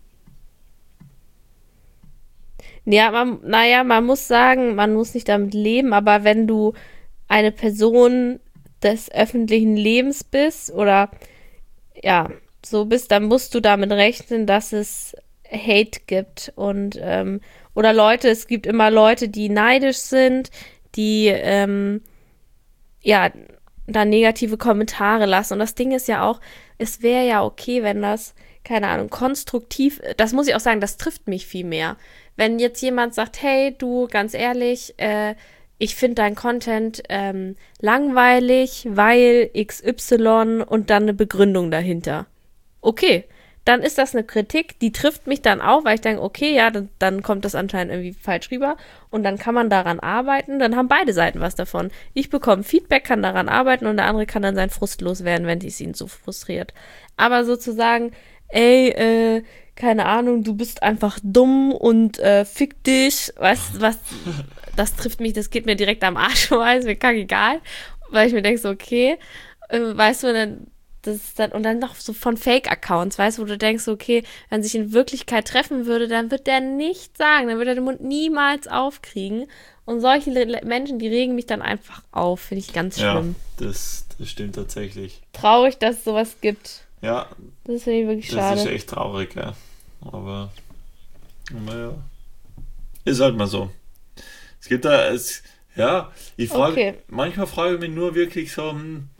Ja, man, naja, man muss sagen, man muss nicht damit leben, aber wenn du eine Person des öffentlichen Lebens bist oder ja, so bist, dann musst du damit rechnen, dass es Hate gibt und ähm, oder Leute, es gibt immer Leute, die neidisch sind, die ähm, ja, da negative Kommentare lassen und das Ding ist ja auch, es wäre ja okay, wenn das, keine Ahnung, konstruktiv, das muss ich auch sagen, das trifft mich viel mehr. Wenn jetzt jemand sagt, hey, du, ganz ehrlich, äh, ich finde dein Content ähm, langweilig, weil X Y und dann eine Begründung dahinter. Okay, dann ist das eine Kritik, die trifft mich dann auch, weil ich denke, okay, ja, dann, dann kommt das anscheinend irgendwie falsch rüber und dann kann man daran arbeiten, dann haben beide Seiten was davon. Ich bekomme Feedback, kann daran arbeiten und der andere kann dann sein Frust loswerden, wenn es ihn so frustriert. Aber sozusagen, ey, äh, keine Ahnung, du bist einfach dumm und äh, fick dich, weißt du, was, das trifft mich, das geht mir direkt am Arsch vorbei, ist mir kackegal, weil ich mir denke so, okay, äh, weißt du, dann, das ist dann, und dann noch so von Fake-Accounts, weißt du, wo du denkst, okay, wenn sich in Wirklichkeit treffen würde, dann wird der nichts sagen, dann wird er den Mund niemals aufkriegen und solche Menschen, die regen mich dann einfach auf, finde ich ganz schlimm. Ja, das, das stimmt tatsächlich. Traurig, dass es sowas gibt. Ja, das finde ich wirklich das schade. Das ist echt traurig, ja. Aber, naja, ist halt mal so. Es gibt da, es, ja, ich frage, okay. manchmal frage ich mich nur wirklich so,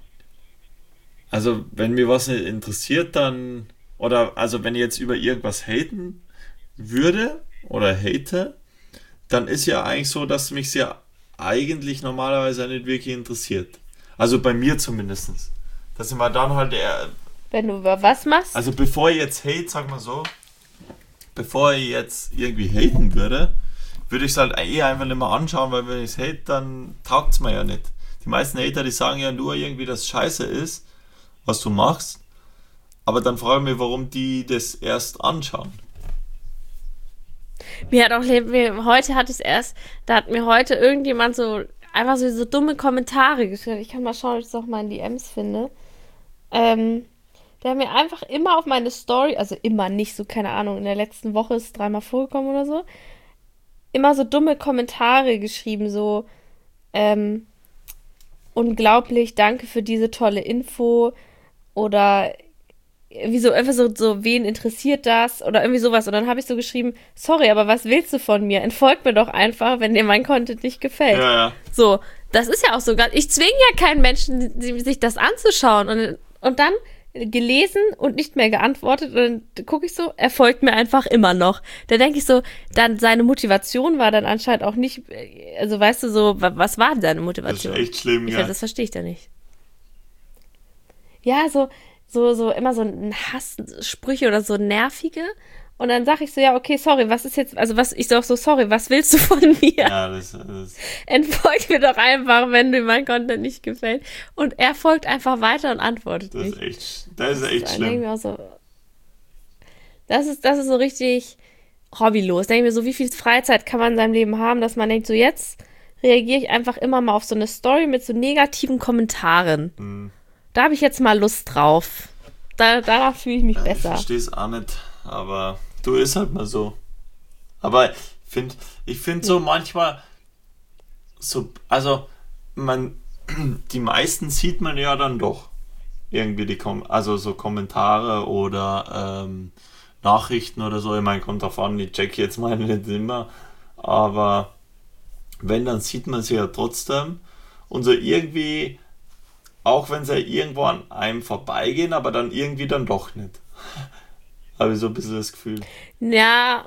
also wenn mir was nicht interessiert, dann, oder also wenn ich jetzt über irgendwas haten würde, oder hate, dann ist ja eigentlich so, dass mich ja eigentlich normalerweise nicht wirklich interessiert. Also bei mir zumindest. Dass ich mal dann halt eher, Wenn du über was machst? also bevor ich jetzt hate, sag mal so, bevor ich jetzt irgendwie haten würde, würde ich es halt eh einfach nicht mehr anschauen, weil wenn ich es hate, dann taugt es mir ja nicht. Die meisten Hater, die sagen ja nur irgendwie, dass es scheiße ist, was du machst, aber dann frage ich mich, warum die das erst anschauen. Mir hat auch, mir, heute hatte ich es erst, da hat mir heute irgendjemand so, einfach so, so dumme Kommentare geschrieben. Ich kann mal schauen, ob ich es auch mal in die Ems finde. Ähm, der hat mir einfach immer auf meine Story, also immer nicht so, keine Ahnung, in der letzten Woche ist es dreimal vorgekommen oder so, immer so dumme Kommentare geschrieben, so, ähm, unglaublich, danke für diese tolle Info oder irgendwie so, einfach so, so, wen interessiert das oder irgendwie sowas. Und dann habe ich so geschrieben, sorry, aber was willst du von mir? Entfolgt mir doch einfach, wenn dir mein Content nicht gefällt. Ja, ja. So, das ist ja auch so, ich zwinge ja keinen Menschen, sich das anzuschauen und, und dann gelesen und nicht mehr geantwortet und dann gucke ich so, er folgt mir einfach immer noch. Da denke ich so, dann seine Motivation war dann anscheinend auch nicht, also weißt du so, was war denn seine Motivation? Das ist echt schlimm, ich ja. Das verstehe ich da nicht. Ja, so, so, so immer so ein Hasssprüche oder so nervige und dann sage ich so, ja, okay, sorry, was ist jetzt, also was, ich sag so, sorry, was willst du von mir? Ja, das, das Entfolgt mir doch einfach, wenn dir mein Content nicht gefällt. Und er folgt einfach weiter und antwortet das nicht. ist echt, das ist echt Das schlimm. mir auch so, das ist, das ist so richtig hobbylos. Denke ich mir so, wie viel Freizeit kann man in seinem Leben haben, dass man denkt, so jetzt reagiere ich einfach immer mal auf so eine Story mit so negativen Kommentaren. Hm. Da habe ich jetzt mal Lust drauf. Da, danach fühle ich mich Ja, besser. Ich verstehe es auch nicht, aber du ist halt mal so. Aber ich finde ich find so manchmal so, also man, die meisten sieht man ja dann doch irgendwie die Kom- also so Kommentare oder ähm, Nachrichten oder so. Ich meine, kommt davon, ich check jetzt meine nicht immer, aber wenn, dann sieht man sie ja trotzdem und so irgendwie, auch wenn sie irgendwo an einem vorbeigehen, aber dann irgendwie dann doch nicht. Habe ich so ein bisschen das Gefühl. Ja,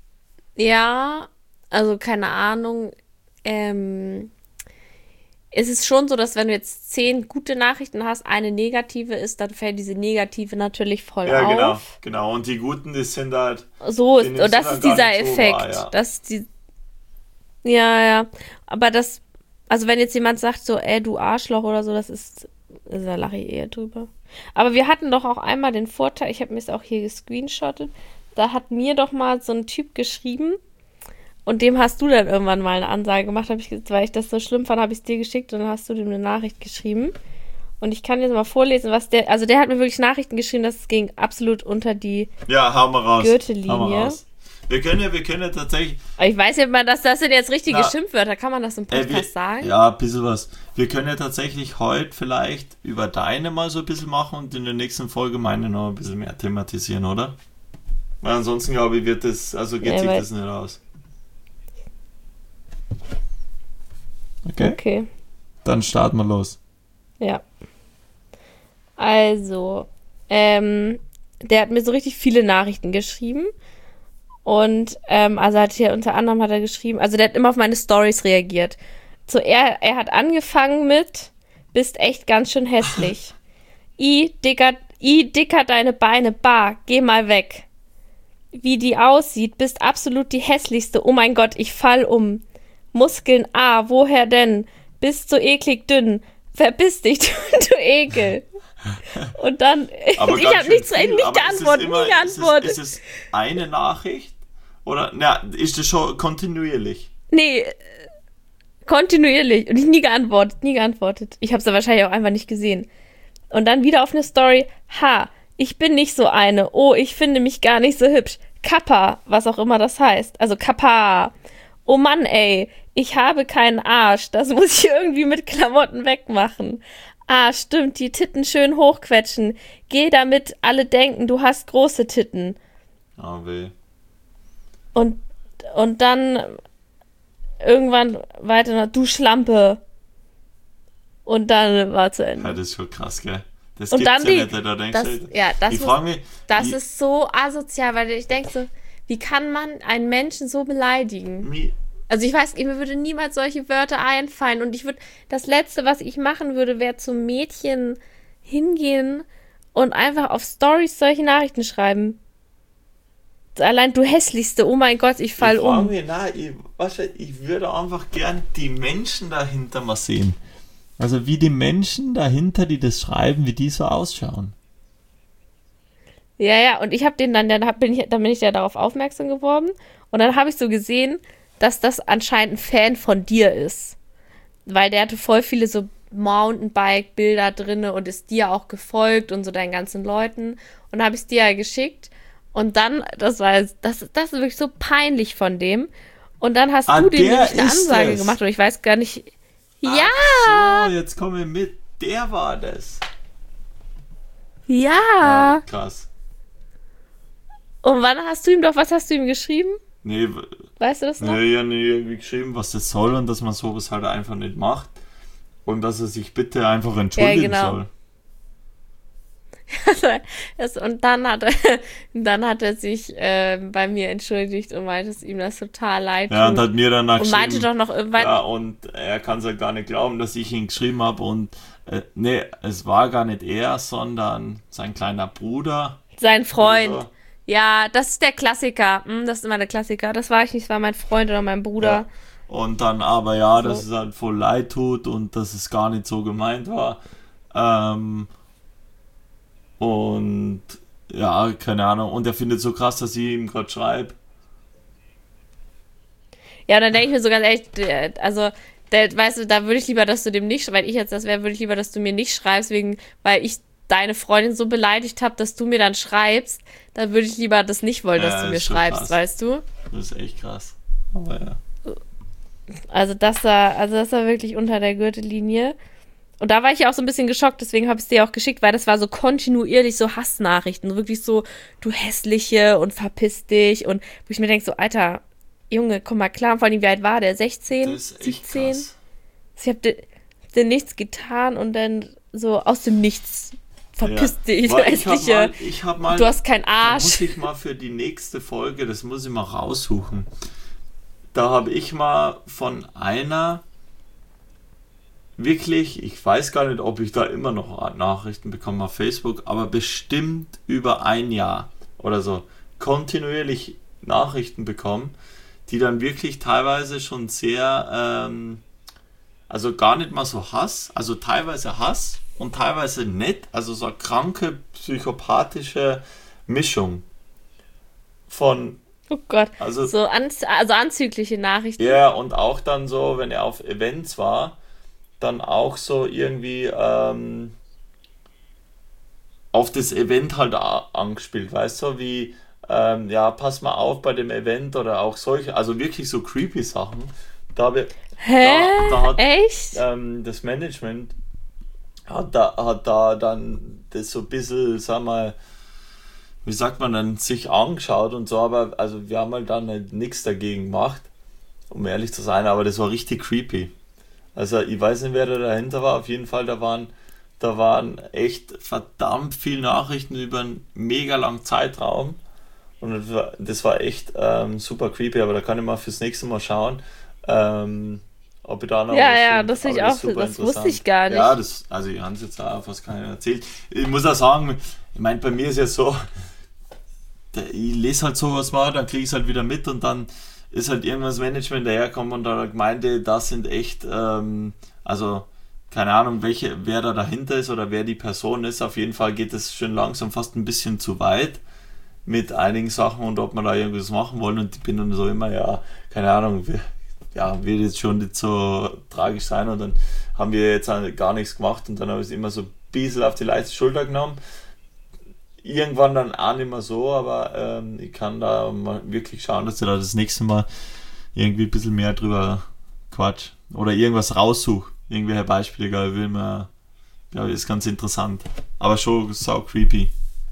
ja, also keine Ahnung. Ähm, es ist schon so, dass wenn du jetzt zehn gute Nachrichten hast, eine negative ist, dann fällt diese negative natürlich voll Ja, auf. genau, genau. Und die guten, die sind halt. So die ist, nimmst und das du ist dann gar dieser nicht so Effekt. wahr, ja. Das ist die, ja, ja. Aber das, also wenn jetzt jemand sagt so, ey, du Arschloch oder so, das ist, also da lache ich eher drüber. Aber wir hatten doch auch einmal den Vorteil, ich habe mir es auch hier gescreenshottet, da hat mir doch mal so ein Typ geschrieben und dem hast du dann irgendwann mal eine Ansage gemacht, hab ich, weil ich das so schlimm fand, habe ich es dir geschickt und dann hast du dem eine Nachricht geschrieben. Und ich kann jetzt mal vorlesen, was der, also der hat mir wirklich Nachrichten geschrieben, das ging absolut unter die Ja, hau mal raus. Gürtellinie. Hau mal raus. Wir können ja, wir können ja tatsächlich. Aber ich weiß nicht, ob man das, das sind jetzt richtige Na, Schimpfwörter, kann man das im Podcast äh, wir, sagen? Ja, ein bisschen was. Wir können ja tatsächlich heute vielleicht über deine mal so ein bisschen machen und in der nächsten Folge meine noch ein bisschen mehr thematisieren, oder? Weil ansonsten, glaube ich, wird das, also geht Ja, sich weil- das nicht aus. Okay, Okay, dann starten wir los. ja. Also, ähm, der hat mir so richtig viele Nachrichten geschrieben. Und, ähm, also hat hier unter anderem hat er geschrieben, also der hat immer auf meine Stories reagiert. So, er, er hat angefangen mit, bist echt ganz schön hässlich. I, dicker, I, dicker deine Beine, bah, geh mal weg. Wie die aussieht, bist absolut die hässlichste. Oh mein Gott, ich fall um. Muskeln, ah, woher denn? Bist so eklig dünn. Verpiss dich, du, du Ekel. Und dann, Aber ich ganz habe schön nichts, viel, nicht aber ist es geantwortet, immer- nie geantwortet. Ist es, ist es eine Nachricht? Oder, na, ist das schon kontinuierlich? Nee, äh, kontinuierlich. Und ich nie geantwortet, nie geantwortet. Ich habe es wahrscheinlich auch einfach nicht gesehen. Und dann wieder auf eine Story. Ha, ich bin nicht so eine. Oh, ich finde mich gar nicht so hübsch. Kappa, was auch immer das heißt. Also Kappa. Oh Mann, ey. Ich habe keinen Arsch. Das muss ich irgendwie mit Klamotten wegmachen. Ah, stimmt, die Titten schön hochquetschen. Geh damit alle denken, du hast große Titten. Ah, weh. Und, und dann irgendwann weiter noch, du Schlampe. Und dann war zu Ende. Ja, das ist schon krass, gell? Das Und gibt's dann ja die, nicht, da denkst das, du, ja, das, ich muss, frage mich, das wie- ist so asozial, weil ich denke so, Wie kann man einen Menschen so beleidigen? Mi- Also ich weiß, mir würde niemals solche Wörter einfallen und ich würde, das Letzte, was ich machen würde, wäre zum Mädchen hingehen und einfach auf Stories solche Nachrichten schreiben. Allein du hässlichste, oh mein Gott, ich fall Ich frage um. mich, nein, ich, weißt du, ich würde einfach gern die Menschen dahinter mal sehen. Also wie die Menschen dahinter, die das schreiben, wie die so ausschauen. Ja, ja, und ich habe den dann, dann hab, bin ich, dann bin ich ja darauf aufmerksam geworden und dann habe ich so gesehen, dass das anscheinend ein Fan von dir ist. Weil der hatte voll viele so Mountainbike-Bilder drinne und ist dir auch gefolgt und so deinen ganzen Leuten. Und da habe ich es dir ja geschickt. Und dann, das war, das, das ist wirklich so peinlich von dem. Und dann hast Ah, du dem der nämlich eine ist Ansage es. gemacht und ich weiß gar nicht. Ja, Ach so, jetzt komme ich mit. Der war das. ja. Ja, krass. Und wann hast du ihm doch, was hast du ihm geschrieben? Nee, w- Weißt du das noch? nee, ich habe irgendwie geschrieben, was das soll und dass man sowas halt einfach nicht macht. Und dass er sich bitte einfach entschuldigen genau. soll. Also, das, und dann hat er, dann hat er sich äh, bei mir entschuldigt und meinte, dass ihm das total leid tut. Ja, und hat mir dann und meinte geschrieben, doch noch irgendwann, ja, und er kann es ja gar nicht glauben, dass ich ihn geschrieben habe. Und äh, nee, es war gar nicht er, sondern sein kleiner Bruder. sein Freund. Oder so. Ja, das ist der Klassiker. Hm, das ist immer der Klassiker. Das war ich nicht, das war mein Freund oder mein Bruder. Ja. Und dann aber ja, So. dass es halt voll leid tut und dass es gar nicht so gemeint war. Ähm, und ja, keine Ahnung. Und er findet so krass, dass ich ihm gerade schreibe. Ja, und dann denke ich mir so ganz ehrlich, der- also, der, weißt du, da würde ich lieber, dass du dem nicht, weil ich jetzt das wäre, würde ich lieber, dass du mir nicht schreibst, wegen, weil ich deine Freundin so beleidigt habe, dass du mir dann schreibst, dann würde ich lieber das nicht wollen, dass Ja, du das mir ist schon schreibst, krass. weißt du? Das ist echt krass. Aber ja. Also das war, also das war wirklich unter der Gürtellinie. Und da war ich ja auch so ein bisschen geschockt, deswegen habe ich es dir auch geschickt, weil das war so kontinuierlich so Hassnachrichten, so wirklich so, du hässliche und verpiss dich und wo ich mir denke, so, Alter, Junge, komm mal klar, vor allem, wie alt war der? sechzehn, Das ist echt siebzehn? krass. Ich hab dir, dir nichts getan und dann so aus dem Nichts verpiss dich, du Weil ich hab hässliche, mal, ich hab mal, du hast keinen da muss Arsch. ich mal für die nächste Folge, das muss ich mal raussuchen. Da habe ich mal von einer wirklich, ich weiß gar nicht, ob ich da immer noch Nachrichten bekomme auf Facebook, aber bestimmt über ein Jahr oder so kontinuierlich Nachrichten bekommen, die dann wirklich teilweise schon sehr, ähm, also gar nicht mal so Hass, also teilweise Hass und teilweise nett, also so eine kranke psychopathische Mischung von, Oh Gott, also so an, also anzügliche Nachrichten. ja, und auch dann so, wenn er auf Events war, dann auch so irgendwie ähm, auf das Event halt a- angespielt, weißt du, wie, ähm, ja, pass mal auf bei dem Event oder auch solche, also wirklich so creepy Sachen. Da, wir, Hä? da, da hat Echt? ähm, das Management hat da, hat da dann das so ein bisschen, sag mal, wie sagt man dann, sich angeschaut und so, aber also wir haben halt dann halt nichts dagegen gemacht, um ehrlich zu sein, aber das war richtig creepy. Also ich weiß nicht, wer da dahinter war, auf jeden Fall, da waren, da waren echt verdammt viele Nachrichten über einen mega langen Zeitraum und das war, das war echt ähm, super creepy, aber da kann ich mal fürs nächste Mal schauen, ähm, ob ich da noch Ja, was ja, finde. das will Aber ich ist auch, super das wusste interessant. ich gar nicht. Ja, das, also ich habe es jetzt auch fast keiner erzählt. Ich muss auch sagen, ich meine, bei mir ist ja so, der- ich lese halt sowas mal, dann kriege ich es halt wieder mit und dann ist halt irgendwann das Management daherkommen und da meinte, das sind echt, ähm, also keine Ahnung, welche, wer da dahinter ist oder wer die Person ist. Auf jeden Fall geht es schon langsam fast ein bisschen zu weit mit einigen Sachen und ob man da irgendwas machen wollen und ich bin dann so immer, ja, keine Ahnung, wir, ja, wird jetzt schon nicht so tragisch sein und dann haben wir jetzt halt gar nichts gemacht und dann habe ich es immer so ein bisschen auf die leichte Schulter genommen. Irgendwann dann auch nicht mehr so, aber ähm, ich kann da mal wirklich schauen, dass ich da das nächste Mal irgendwie ein bisschen mehr drüber quatsch oder irgendwas raussuche. Irgendwelche Beispiele, glaube ich, will man, glaube ich, ist ganz interessant. Aber schon sau creepy.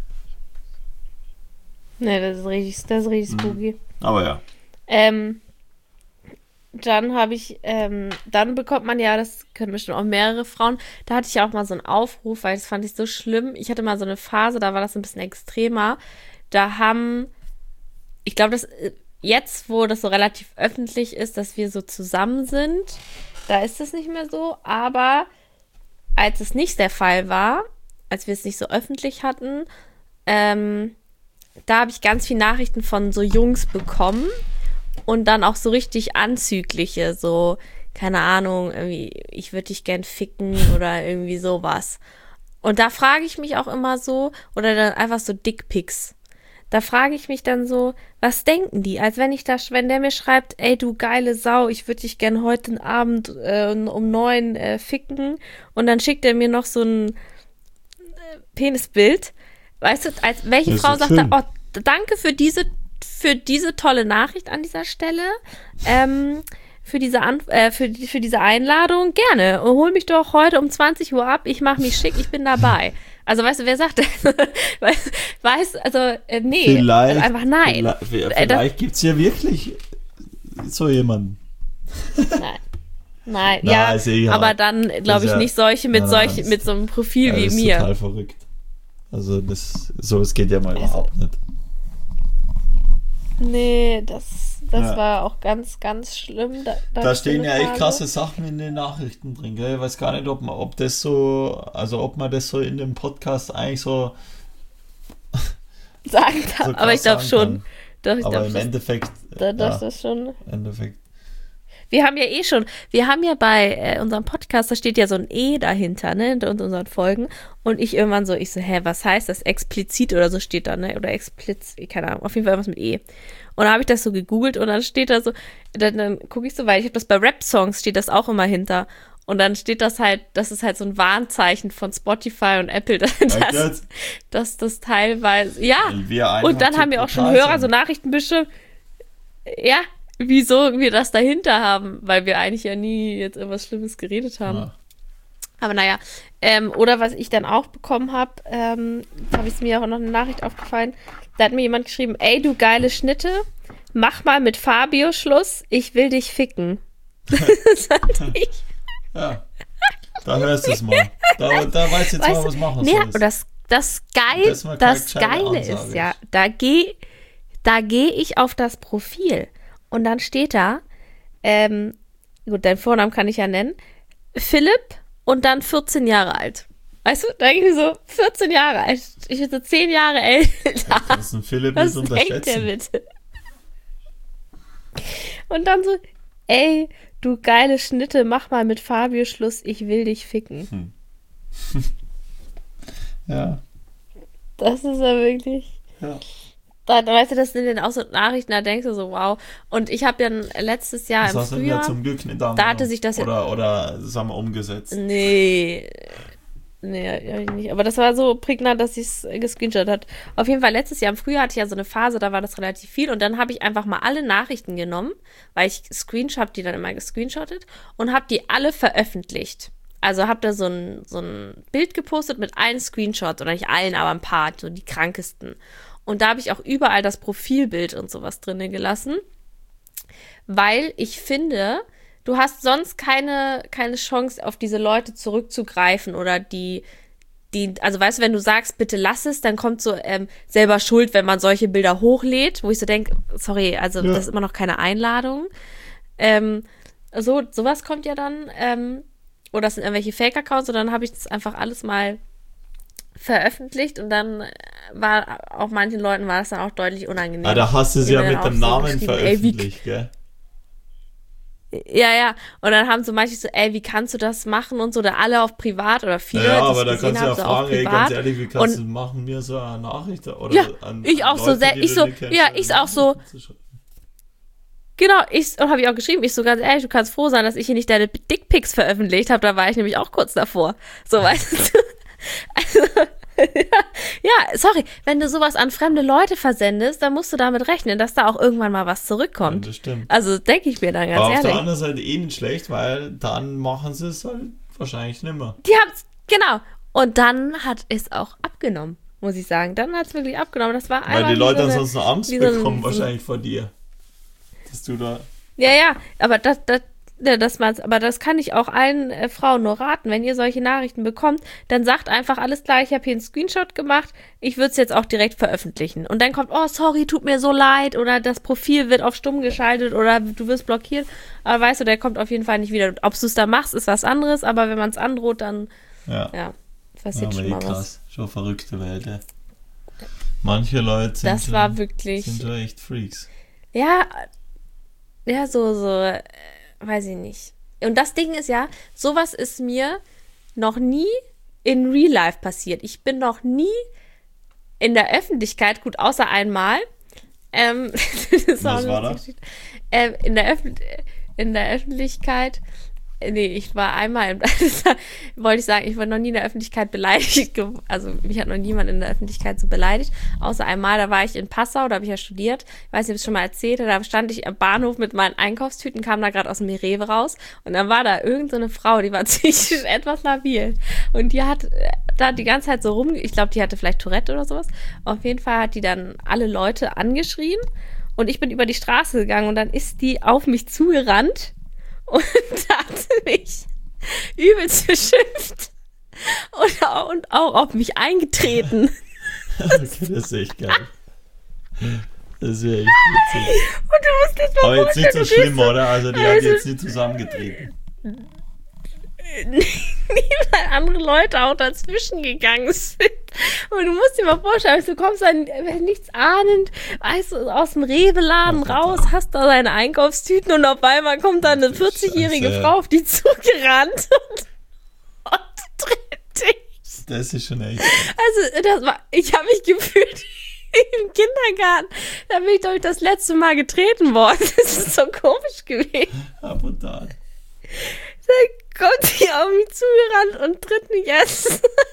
Ne, das ist richtig, das ist richtig Mhm. spooky. Aber ja. Ähm, dann habe ich, ähm, dann bekommt man ja, das können bestimmt auch mehrere Frauen, da hatte ich ja auch mal so einen Aufruf, weil das fand ich so schlimm. Ich hatte mal so eine Phase, da war das ein bisschen extremer. Da haben ich glaube, dass äh, jetzt, wo das so relativ öffentlich ist, dass wir so zusammen sind, da ist es nicht mehr so. Aber als es nicht der Fall war, als wir es nicht so öffentlich hatten, ähm, da habe ich ganz viele Nachrichten von so Jungs bekommen und dann auch so richtig anzügliche, so, keine Ahnung, irgendwie, ich würde dich gern ficken oder irgendwie sowas. Und da frage ich mich auch immer so, oder dann einfach so Dickpics. Da frage ich mich dann so, was denken die? Als wenn ich da, wenn der mir schreibt, ey du geile Sau, ich würde dich gern heute Abend äh, um neun äh, ficken, und dann schickt er mir noch so ein äh, Penisbild. Weißt du, als welche Frau sagt da, oh, danke für diese, für diese tolle Nachricht an dieser Stelle, ähm, für diese, An äh, für, für diese Einladung, gerne. Hol mich doch heute um zwanzig Uhr ab, ich mache mich schick, ich bin dabei. Also weißt du, wer sagt das? Weißt du, also äh, nee, vielleicht, also einfach nein. Vielleicht, vielleicht gibt es ja wirklich so jemanden. Nein. Nein, Na, ja, ist egal. aber dann glaube ich ja, nicht solche mit nein, solch, nein, mit so einem Profil ja, wie das mir. Ist total verrückt. Also das, so es geht ja mal Also, überhaupt nicht. Nee, das, das Ja. war auch ganz, ganz schlimm. Da, Da stehen ja echt Phase. krasse Sachen in den Nachrichten drin, gell? Ich weiß gar nicht, ob man, ob das so, also ob man das so in dem Podcast eigentlich so, sagen darf, so krass aber ich glaube sagen schon. kann. Doch, ich Aber glaube, im das, Endeffekt, da, das ja, ist schon. im Endeffekt. Wir haben ja eh schon, wir haben ja bei äh, unserem Podcast, da steht ja so ein E dahinter, ne, hinter unseren Folgen. Und ich irgendwann so, ich so, hä, was heißt das? Explizit oder so steht da, ne? Oder explizit, keine Ahnung, auf jeden Fall irgendwas mit E. Und dann habe ich das so gegoogelt und dann steht da so, dann, dann gucke ich so, weil ich habe das bei Rap-Songs, steht das auch immer hinter. Und dann steht das halt, das ist halt so ein Warnzeichen von Spotify und Apple, dass, dass, dass das teilweise, ja. Und dann haben wir auch schon Hörer so Nachrichtenbüsche, ja, wieso wir das dahinter haben, weil wir eigentlich ja nie jetzt irgendwas Schlimmes geredet haben. Ja. Aber naja, ähm, oder was ich dann auch bekommen habe, ähm, habe ich mir auch noch eine Nachricht aufgefallen, da hat mir jemand geschrieben, ey, du geile Schnitte, mach mal mit Fabio Schluss, ich will dich ficken. Das hatte ich. Ja, da hörst du es mal. Da, da weißt du jetzt weißt mal, was machen nee, sollst. Das, das, Geil, das, das Geile ist ja, da gehe da geh ich auf das Profil und dann steht da, ähm, gut, deinen Vornamen kann ich ja nennen, Philipp und dann vierzehn Jahre alt. Weißt du, da denke ich mir so, vierzehn Jahre alt, ich bin so zehn Jahre älter. Das ist ein Philipp, was denkt der bitte? Und dann so, ey, du geile Schnitte, mach mal mit Fabio Schluss, ich will dich ficken. Hm. Ja. Das ist ja wirklich... Ja. Da, da weißt du, das sind dann auch so Nachrichten, da denkst du so, wow. Und ich habe dann letztes Jahr das im hast Frühjahr... Ja zum Glück nicht da hatte sich das oder, oder sagen wir umgesetzt. Nee... Nee, nicht. Aber das war so prägnant, dass ich es gescreenshot hat. Auf jeden Fall, letztes Jahr im Frühjahr hatte ich ja so eine Phase, da war das relativ viel. Und dann habe ich einfach mal alle Nachrichten genommen, weil ich Screenshot, die dann immer gescreenshottet und habe die alle veröffentlicht. Also habe da so ein, so ein Bild gepostet mit allen Screenshots, oder nicht allen, aber ein paar, so die krankesten. Und da habe ich auch überall das Profilbild und sowas drinne gelassen, weil ich finde... Du hast sonst keine, keine Chance, auf diese Leute zurückzugreifen oder die, die, also weißt du, wenn du sagst, bitte lass es, dann kommt so ähm, selber Schuld, wenn man solche Bilder hochlädt, wo ich so denke, sorry, also ja. Das ist immer noch keine Einladung. Ähm, so, sowas kommt ja dann, ähm, oder das sind irgendwelche Fake-Accounts, und dann habe ich das einfach alles mal veröffentlicht und dann war auch manchen Leuten war das dann auch deutlich unangenehm. Ah, da hast du es ja mit dem Namen so veröffentlicht, ey, gell? Ja, ja. Und dann haben so manche so, ey, wie kannst du das machen und so, da alle auf privat oder viele. Ja, aber da kannst du ja so fragen, ey, ganz ehrlich, wie kannst und, du machen mir so eine Nachricht oder ja, an, ich an auch Leute, so, sehr, ich so, ja, ich auch so. Genau, ich, und habe ich auch geschrieben, ich so ganz ehrlich, du kannst froh sein, dass ich hier nicht deine Dickpics veröffentlicht habe, da war ich nämlich auch kurz davor. So, weißt du. Also, ja, sorry, wenn du sowas an fremde Leute versendest, dann musst du damit rechnen, dass da auch irgendwann mal was zurückkommt. Ja, das stimmt. Also denke ich mir dann ganz aber ehrlich. Auf der anderen Seite eh nicht schlecht, weil dann machen sie es halt wahrscheinlich nicht mehr. Die haben's, genau. Und dann hat es auch abgenommen, muss ich sagen. Dann hat es wirklich abgenommen. Das war weil die Leute so sonst noch Angst bekommen, so wahrscheinlich vor dir. Dass du da... Ja, ja, aber das, das Ja, das man's, aber das kann ich auch allen äh, Frauen nur raten. Wenn ihr solche Nachrichten bekommt, dann sagt einfach alles klar, ich habe hier einen Screenshot gemacht, ich würde es jetzt auch direkt veröffentlichen. Und dann kommt, oh, sorry, tut mir so leid, oder das Profil wird auf stumm geschaltet oder du wirst blockiert. Aber weißt du, der kommt auf jeden Fall nicht wieder. Ob du es da machst, ist was anderes, aber wenn man es androht, dann Ja, ja, passiert ja schon eh mal was. krass. Schon verrückte Welt, ey. Manche Leute sind, Das schon, war wirklich, sind schon echt Freaks. ja, ja, so, so, äh, weiß ich nicht. Und das Ding ist ja, sowas ist mir noch nie in Real Life passiert. Ich bin noch nie in der Öffentlichkeit, gut, außer einmal. Ähm, das ist auch Was war eine das? Geschichte. Ähm, in der Öff- in der Öffentlichkeit, nee, ich war einmal, im, das wollte ich sagen, ich war noch nie in der Öffentlichkeit beleidigt, ge- also mich hat noch niemand in der Öffentlichkeit so beleidigt, außer einmal, da war ich in Passau, da habe ich ja studiert, ich weiß nicht, ob ich es schon mal erzählt habe, da stand ich am Bahnhof mit meinen Einkaufstüten, kam da gerade aus dem Rewe raus und dann war da irgend so eine Frau, die war psychisch etwas labil und die hat äh, da die ganze Zeit so rum, ich glaube, die hatte vielleicht Tourette oder sowas, auf jeden Fall hat die dann alle Leute angeschrien und ich bin über die Straße gegangen und dann ist die auf mich zugerannt und hat mich übelst beschimpft und, au- und auch auf mich eingetreten. Okay, das ist echt geil. Das ist ja echt witzig. Und du musst jetzt mal Aber jetzt nicht so vorstellen, du schlimm, gehst oder? Also die hat Also- jetzt nicht zusammengetreten. weil andere Leute auch dazwischen gegangen sind. Und du musst dir mal vorstellen, du kommst dann äh, nichts ahnend, weißt du, aus dem Rewe-Laden Oh Gott, raus, ja. hast da deine Einkaufstüten und auf einmal kommt da eine Ach du vierzigjährige Scheiße. Frau auf die zugerannt und, und tritt dich. Das ist schon echt. Also, das war, ich habe mich gefühlt im Kindergarten. Da bin ich, glaube ich, das letzte Mal getreten worden. Das ist so komisch gewesen. Ah, brutal. Dann kommt sie auf mich zugerannt und tritt mich erst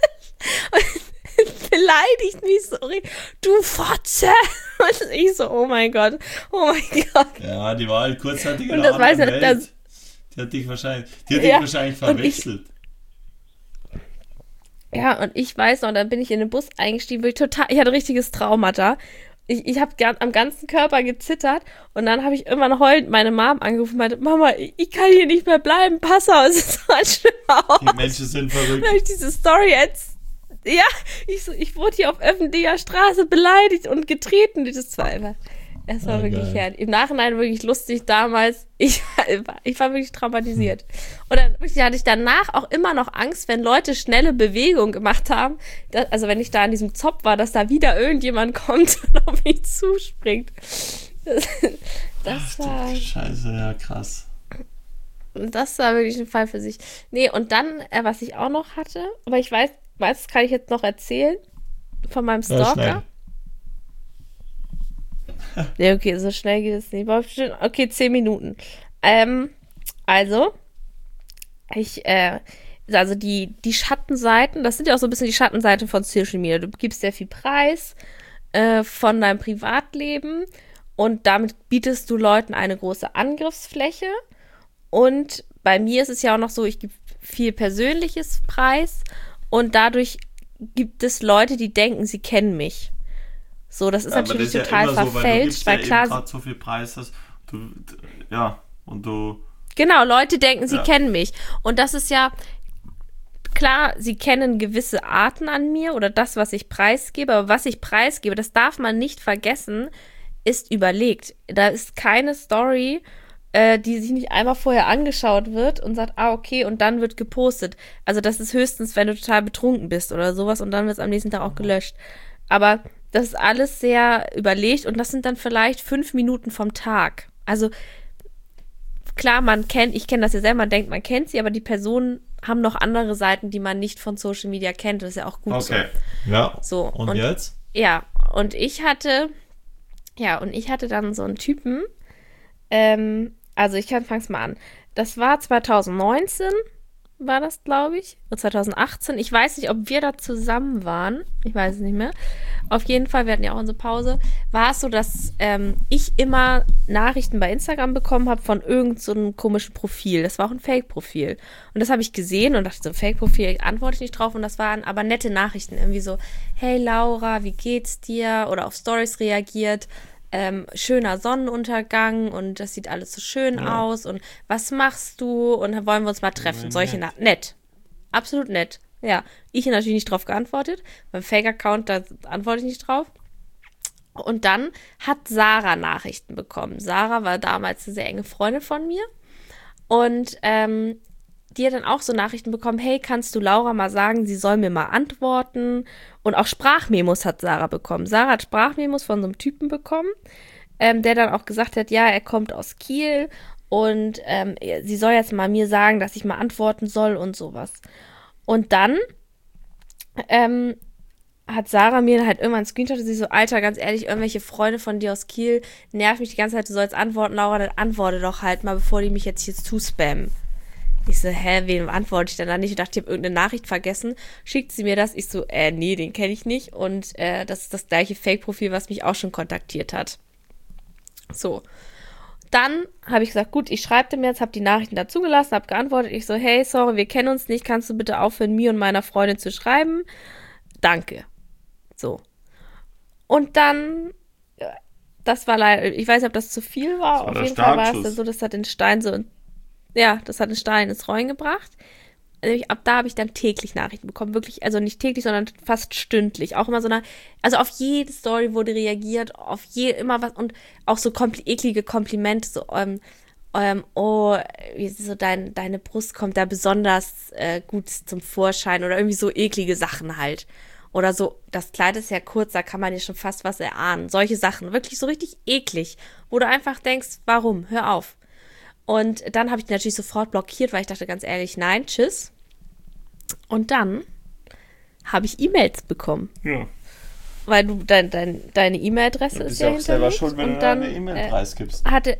und beleidigt mich so. Du Fotze! Und ich so, oh mein Gott, oh mein Gott. Ja, die war halt kurzzeitig in Und der das weiß anderen ich, Welt. das- Die hat dich wahrscheinlich, die hat Ja, dich wahrscheinlich und ich- verwechselt. Ja, und ich weiß noch, dann bin ich in den Bus eingestiegen, wirklich total, ich hatte richtiges Traumata. Ich, ich habe am ganzen Körper gezittert und dann habe ich irgendwann heulend meine Mom angerufen und meinte, Mama, ich, ich kann hier nicht mehr bleiben, pass auf, es ist so ein schlimmer Ort. Die Menschen sind verrückt. Dann habe ich diese Story jetzt, ja, ich, so, ich wurde hier auf öffentlicher Straße beleidigt und getreten. Das war einfach, es war Ah, wirklich geil. herrlich. Im Nachhinein wirklich lustig damals. Ich, war- ich war wirklich traumatisiert. Und dann wirklich hatte ich danach auch immer noch Angst, wenn Leute schnelle Bewegungen gemacht haben. Dass, also wenn ich da an diesem Zopf war, dass da wieder irgendjemand kommt und auf mich zuspringt. Das, das war... Scheiße, ja, krass. Das war wirklich ein Fall für sich. Nee, und dann, äh, was ich auch noch hatte, aber ich weiß, weiß, das kann ich jetzt noch erzählen, von meinem Ja, Stalker. schnell. Nee, okay, so schnell geht es nicht. Aber bestimmt- Okay, zehn Minuten. Ähm, also, ich, äh, also die, die Schattenseiten, das sind ja auch so ein bisschen die Schattenseiten von Social Media. Du gibst sehr viel Preis äh, von deinem Privatleben und damit bietest du Leuten eine große Angriffsfläche. Und bei mir ist es ja auch noch so, ich gebe viel Persönliches Preis und dadurch gibt es Leute, die denken, sie kennen mich. So, das ist Ja, aber natürlich das ist ja total immer so, weil du verfälscht, gibst weil ja klar, eben gerade so viel Preis hast. Du, d- ja, und du, genau, Leute denken, sie Ja. kennen mich. Und das ist ja, klar, sie kennen gewisse Arten an mir oder das, was ich preisgebe, aber was ich preisgebe, das darf man nicht vergessen, ist überlegt. Da ist keine Story, äh, die sich nicht einmal vorher angeschaut wird und sagt, ah, okay, und dann wird gepostet. Also das ist höchstens, wenn du total betrunken bist oder sowas und dann wird es am nächsten Tag auch gelöscht. Aber das ist alles sehr überlegt und das sind dann vielleicht fünf Minuten vom Tag. Also klar, man kennt, ich kenne das ja selber, man denkt, man kennt sie, aber die Personen haben noch andere Seiten, die man nicht von Social Media kennt. Das ist ja auch gut okay. Ja. so. So, Und, jetzt? ja, und ich hatte, ja, und ich hatte dann so einen Typen, ähm, also ich kann, fang's mal an. Das war zwanzig neunzehn, war das, glaube ich, oder zwanzig achtzehn. Ich weiß nicht, ob wir da zusammen waren. Ich weiß es nicht mehr. Auf jeden Fall, wir hatten ja auch unsere Pause. War es so, dass ähm, ich immer Nachrichten bei Instagram bekommen habe von irgend so einem komischen Profil. Das war auch ein Fake-Profil. Und das habe ich gesehen und dachte so, Fake-Profil, antworte ich nicht drauf. Und das waren aber nette Nachrichten. Irgendwie so, hey Laura, wie geht's dir? Oder auf Stories reagiert. ähm, schöner Sonnenuntergang und das sieht alles so schön Ja. aus und was machst du und wollen wir uns mal treffen? Nett. Solche Na nett. Absolut nett. Ja, ich habe natürlich nicht drauf geantwortet. Beim Fake-Account, da antworte ich nicht drauf. Und dann hat Sarah Nachrichten bekommen. Sarah war damals eine sehr enge Freundin von mir. Und ähm, die hat dann auch so Nachrichten bekommen, hey, kannst du Laura mal sagen, sie soll mir mal antworten? Und auch Sprachmemos hat Sarah bekommen. Sarah hat Sprachmemos von so einem Typen bekommen, ähm, der dann auch gesagt hat, ja, er kommt aus Kiel und ähm, sie soll jetzt mal mir sagen, dass ich mal antworten soll und sowas. Und dann ähm, hat Sarah mir halt irgendwann einen Screenshot und sie so, Alter, ganz ehrlich, irgendwelche Freunde von dir aus Kiel nerven mich die ganze Zeit, du sollst antworten, Laura, dann antworte doch halt mal, bevor die mich jetzt hier zuspammen. Ich so, hä, wem antworte ich denn da nicht? Ich dachte, ich habe irgendeine Nachricht vergessen. Schickt sie mir das? Ich so, äh, nee, den kenne ich nicht. Und äh, das ist das gleiche Fake-Profil, was mich auch schon kontaktiert hat. So. Dann habe ich gesagt, gut, ich schreibe dem jetzt, habe die Nachrichten dazugelassen, habe geantwortet. Ich so, hey, sorry, wir kennen uns nicht. Kannst du bitte aufhören, mir und meiner Freundin zu schreiben? Danke. So. Und dann, das war leider, ich weiß nicht, ob das zu viel war. Das war Auf der jeden Fall war es Startschuss. dann so, das hat den Stein so, ja, das hat den Stein ins Rollen gebracht. Nämlich ab da habe ich dann täglich Nachrichten bekommen. Wirklich, also nicht täglich, sondern fast stündlich. Auch immer so eine, also auf jede Story wurde reagiert, auf je, immer was und auch so kompl- eklige Komplimente, so, ähm, ähm, oh, wie so dein, deine Brust kommt da besonders äh, gut zum Vorschein oder irgendwie so eklige Sachen halt. Oder so, das Kleid ist ja kurz, da kann man ja schon fast was erahnen. Solche Sachen, wirklich so richtig eklig, wo du einfach denkst, warum? Hör auf. Und dann habe ich die natürlich sofort blockiert, weil ich dachte ganz ehrlich, nein, tschüss. Und dann habe ich E-Mails bekommen. Ja. Weil du, dein, dein, deine E-Mail-Adresse Du ist bist ja ja auch selber hinterlegt. schuld, wenn und du dann deine E-Mail äh, preisgibst. hatte...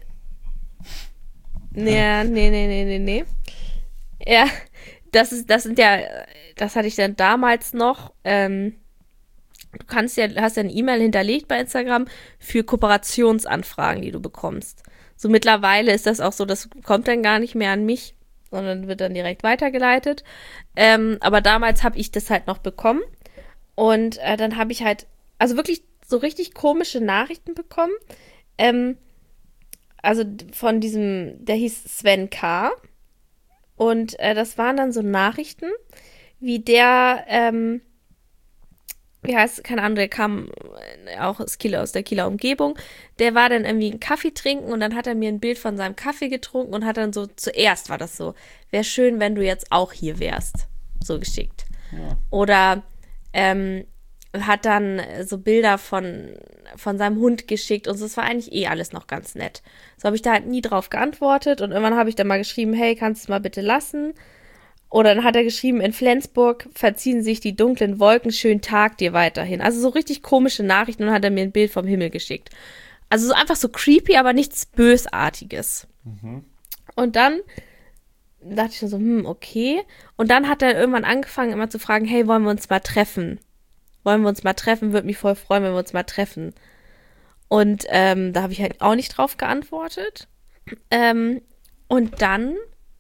Ja, nee, nee, nee, nee, nee. Ja, das ist, das sind ja, das hatte ich dann damals noch, ähm, du kannst ja, hast ja eine E-Mail hinterlegt bei Instagram für Kooperationsanfragen, die du bekommst. So mittlerweile ist das auch so, das kommt dann gar nicht mehr an mich, sondern wird dann direkt weitergeleitet. Ähm, aber damals habe ich das halt noch bekommen. Und äh, dann habe ich halt, also wirklich so richtig komische Nachrichten bekommen. Ähm, also von diesem, der hieß Sven K. Und äh, das waren dann so Nachrichten, wie der, ähm, wie heißt, keine Ahnung, der kam äh, auch aus Kieler, aus der Kieler Umgebung. Der war dann irgendwie einen Kaffee trinken und dann hat er mir ein Bild von seinem Kaffee getrunken und hat dann so, zuerst war das so, wäre schön, wenn du jetzt auch hier wärst. So geschickt. Ja. Oder ähm, hat dann so Bilder von, von seinem Hund geschickt und so. Das war eigentlich eh alles noch ganz nett. So habe ich da halt nie drauf geantwortet und irgendwann habe ich dann mal geschrieben, hey, kannst du es mal bitte lassen? Oder dann hat er geschrieben, in Flensburg verziehen sich die dunklen Wolken, schönen Tag dir weiterhin. Also so richtig komische Nachrichten und hat er mir ein Bild vom Himmel geschickt. Also so einfach so creepy, aber nichts Bösartiges. Mhm. Und dann dachte ich mir so, hm, okay. Und dann hat er irgendwann angefangen, immer zu fragen, hey, wollen wir uns mal treffen? Wollen wir uns mal treffen? Würde mich voll freuen, wenn wir uns mal treffen. Und ähm, da habe ich halt auch nicht drauf geantwortet. Ähm, und dann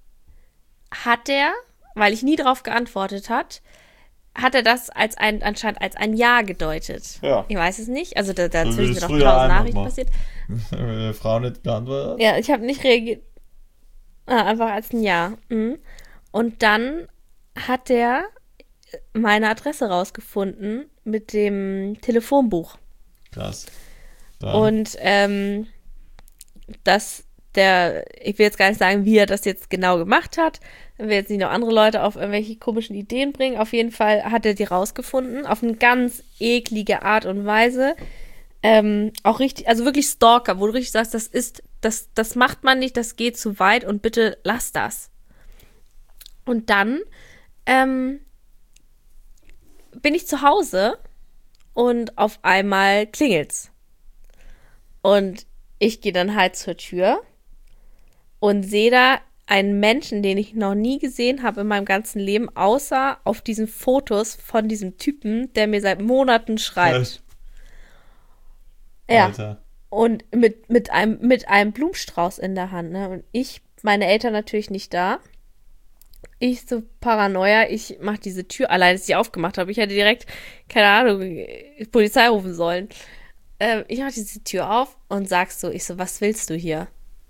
hat er, weil ich nie drauf geantwortet hat, hat er das als ein, anscheinend als ein Ja gedeutet. Ja. Ich weiß es nicht. Also da, da So wie dazwischen es sind noch früher tausend einfach Nachrichten mal. passiert. Wenn eine Frau nicht geantwortet hat. Ja, ich habe nicht reagiert. Ah, einfach als ein Ja. Mhm. Und dann hat er meine Adresse rausgefunden mit dem Telefonbuch. Krass. Dann, Und ähm, dass der, ich will jetzt gar nicht sagen, wie er das jetzt genau gemacht hat. Wenn wir jetzt nicht noch andere Leute auf irgendwelche komischen Ideen bringen. Auf jeden Fall hat er die rausgefunden. Auf eine ganz eklige Art und Weise. Ähm, auch richtig, also wirklich Stalker, wo du richtig sagst, das ist, das, das macht man nicht, das geht zu weit und bitte lass das. Und dann ähm, bin ich zu Hause und auf einmal klingelt's. Und ich gehe dann halt zur Tür und sehe da einen Menschen, den ich noch nie gesehen habe in meinem ganzen Leben, außer auf diesen Fotos von diesem Typen, der mir seit Monaten schreibt. Echt? Ja. Alter. Und mit, mit, einem, mit einem Blumenstrauß in der Hand. Ne? Und ich, meine Eltern natürlich nicht da. Ich so Paranoia, ich mach diese Tür, allein als ich die aufgemacht habe. Ich hätte direkt, keine Ahnung, Polizei rufen sollen. äh, ich mach diese Tür auf und sag so, ich so, was willst du hier?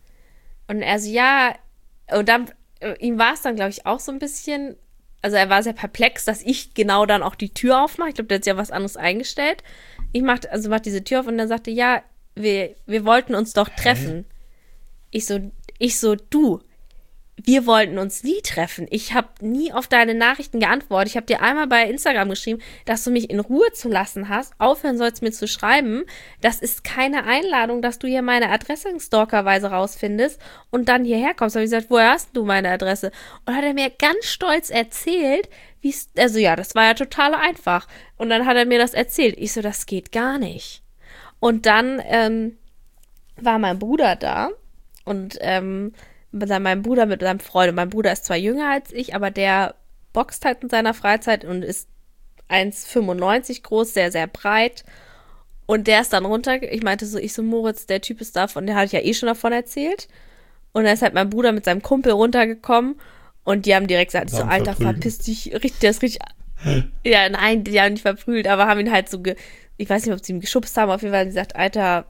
Und er so, ja, und dann, äh, ihm war es dann, glaube ich, auch so ein bisschen, also er war sehr perplex, dass ich genau dann auch die Tür aufmache. Ich glaube, der hat sich ja was anderes eingestellt. Ich mach, also mach diese Tür auf und dann sagte, ja, wir, wir wollten uns doch treffen. Ich so, ich so, du, wir wollten uns nie treffen. Ich habe nie auf deine Nachrichten geantwortet. Ich habe dir einmal bei Instagram geschrieben, dass du mich in Ruhe zu lassen hast. Aufhören sollst mir zu schreiben. Das ist keine Einladung, dass du hier meine Adresse in Stalkerweise rausfindest und dann hierher kommst. Da habe ich gesagt, woher hast du meine Adresse? Und hat er mir ganz stolz erzählt, wie es, also ja, das war ja total einfach. Und dann hat er mir das erzählt. Ich so, das geht gar nicht. Und dann ähm, war mein Bruder da und ähm, mit meinem Bruder, mit seinem Freund. Und mein Bruder ist zwar jünger als ich, aber der boxt halt in seiner Freizeit und ist eins Komma fünfundneunzig groß, sehr, sehr breit. Und der ist dann runter, ich meinte so, ich so, Moritz, der Typ ist davon, der hatte ich ja eh schon davon erzählt. Und dann ist halt mein Bruder mit seinem Kumpel runtergekommen und die haben direkt gesagt, so, Alter, verpiss dich, richtig, der ist richtig, ja, nein, die haben nicht verprügelt, aber haben ihn halt so, ge- ich weiß nicht, ob sie ihn geschubst haben, auf jeden Fall haben sie gesagt, Alter,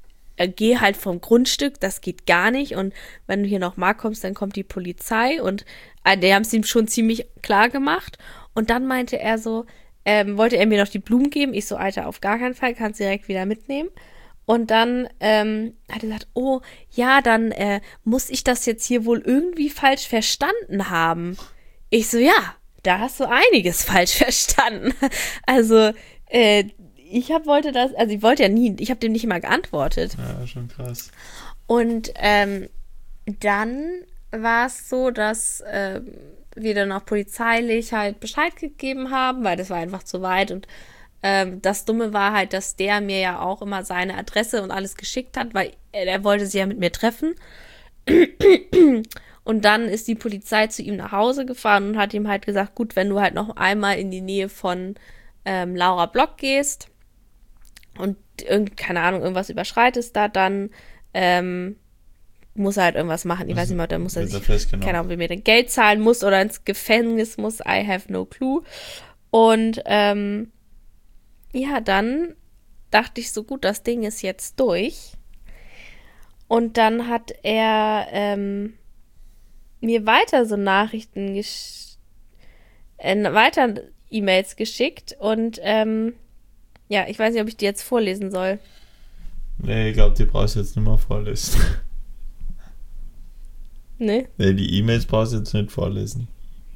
geh halt vom Grundstück, das geht gar nicht und wenn du hier nochmal kommst, dann kommt die Polizei und äh, die haben es ihm schon ziemlich klar gemacht und dann meinte er so, ähm, wollte er mir noch die Blumen geben, ich so, Alter, auf gar keinen Fall, kannst du direkt wieder mitnehmen und dann ähm, hat er gesagt, oh, ja, dann äh, muss ich das jetzt hier wohl irgendwie falsch verstanden haben. Ich so, ja, da hast du einiges falsch verstanden. Also, äh, ich hab, wollte das, also ich wollte ja nie, ich habe dem nicht mal geantwortet. Ja, schon krass. Und ähm, dann war es so, dass äh, wir dann auch polizeilich halt Bescheid gegeben haben, weil das war einfach zu weit. Und ähm, das Dumme war halt, dass der mir ja auch immer seine Adresse und alles geschickt hat, weil er, er wollte sich ja mit mir treffen. Und dann ist die Polizei zu ihm nach Hause gefahren und hat ihm halt gesagt, gut, wenn du halt noch einmal in die Nähe von ähm, Laura Block gehst, und irgend, keine Ahnung, irgendwas überschreitest da, dann ähm, muss er halt irgendwas machen. Ich weiß nicht mehr, da muss er sich, keine Ahnung, wie mir denn Geld zahlen muss oder ins Gefängnis muss. I have no clue. Und ähm, ja, dann dachte ich so, gut, das Ding ist jetzt durch. Und dann hat er ähm, mir weiter so Nachrichten, gesch- äh, weiter E-Mails geschickt und ähm, ja, ich weiß nicht, ob ich die jetzt vorlesen soll. Nee, ich glaube, die brauchst du jetzt nicht mehr vorlesen. Nee? Nee, die E-Mails brauchst du jetzt nicht vorlesen.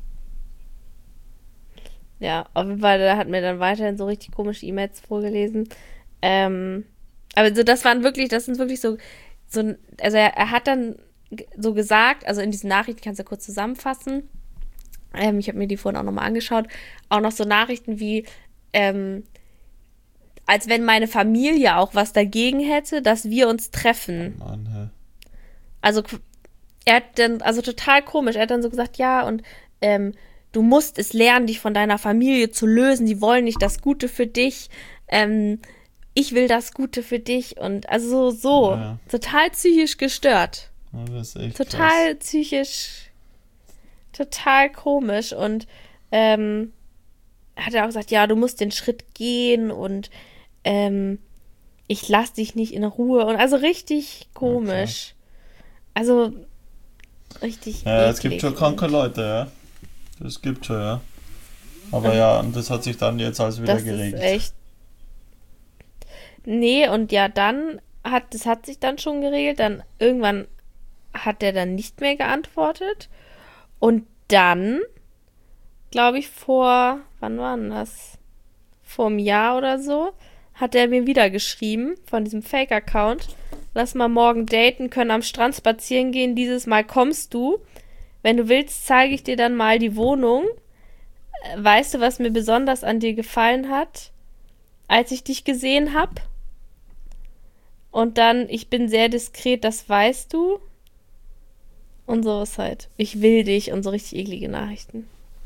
Ja, auf jeden Fall, der hat mir dann weiterhin so richtig komische E-Mails vorgelesen. Ähm, aber so, das waren wirklich, das sind wirklich so, so also er, er hat dann so gesagt, also in diesen Nachrichten, kannst du ja kurz zusammenfassen, ähm, ich habe mir die vorhin auch nochmal angeschaut, auch noch so Nachrichten wie, ähm, als wenn meine Familie auch was dagegen hätte, dass wir uns treffen. Oh Mann, hä? Also er hat dann, also total komisch, er hat dann so gesagt, ja, und ähm, du musst es lernen, dich von deiner Familie zu lösen, die wollen nicht das Gute für dich, ähm, ich will das Gute für dich und also so, so Ja. total psychisch gestört. Ja, das ist echt Total krass. psychisch, total komisch und ähm, hat er auch gesagt, ja, du musst den Schritt gehen und ähm, ich lass dich nicht in Ruhe und also richtig komisch. Also richtig Ja, es eklig. gibt schon kranke Leute, ja. Das gibt schon, ja. Aber ja, und das hat sich dann jetzt alles wieder Das geregelt. ist echt. Nee, und ja, dann hat, das hat sich dann schon geregelt, dann irgendwann hat er dann nicht mehr geantwortet und dann, glaube ich, vor, wann war denn das? Vor einem Jahr oder so, hat er mir wieder geschrieben von diesem Fake-Account. Lass mal morgen daten, können am Strand spazieren gehen. Dieses Mal kommst du. Wenn du willst, zeige ich dir dann mal die Wohnung. Äh, Weißt du, was mir besonders an dir gefallen hat, als ich dich gesehen habe? Und dann, ich bin sehr diskret, das weißt du. Und sowas halt. Ich will dich und so richtig eklige Nachrichten.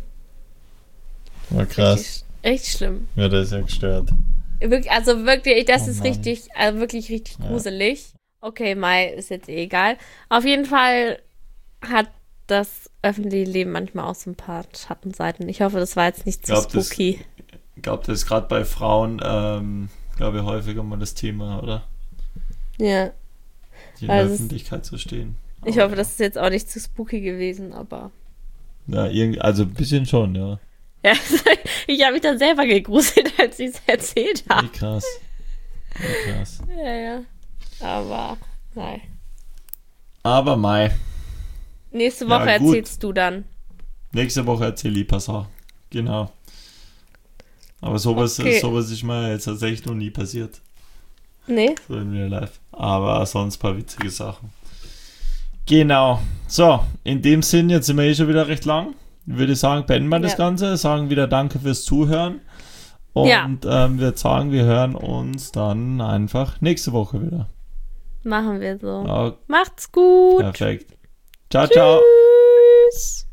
War krass. Richtig, richtig schlimm. Ja, das ist ja gestört. Wirklich, also wirklich, das Oh ist Mann. richtig, also wirklich richtig Ja. gruselig. Okay, Mai ist jetzt eh egal. Auf jeden Fall hat das öffentliche Leben manchmal auch so ein paar Schattenseiten. Ich hoffe, das war jetzt nicht zu Glaub, das- spooky. Ich glaube, das ist gerade bei Frauen ähm, glaube ich, häufiger mal das Thema, oder? Ja. Die in der Also es- Öffentlichkeit zu stehen. Ich Aber hoffe, das ist jetzt auch nicht zu spooky gewesen, aber. Ja, irgendwie, also ein bisschen schon, ja. Ja, ich habe mich dann selber gegruselt, als ich es erzählt Wie habe. krass. Wie krass. Ja, ja. Aber, nein. Aber Mai. Nächste Ja, Woche gut. erzählst du dann. Nächste Woche erzähle ich ein paar Sachen. Genau. Aber sowas, Okay. sowas ist mir jetzt tatsächlich noch nie passiert. Nee? So in Real Life. Aber sonst ein paar witzige Sachen. Genau. So, in dem Sinn, jetzt sind wir eh schon wieder recht lang. Würde ich sagen, beenden wir das Ja. Ganze. Sagen wieder Danke fürs Zuhören. Und Ja. ähm, wir sagen, wir hören uns dann einfach nächste Woche wieder. Machen wir so. Ja, Macht's gut. perfekt. Ciao, ciao. Tschüss.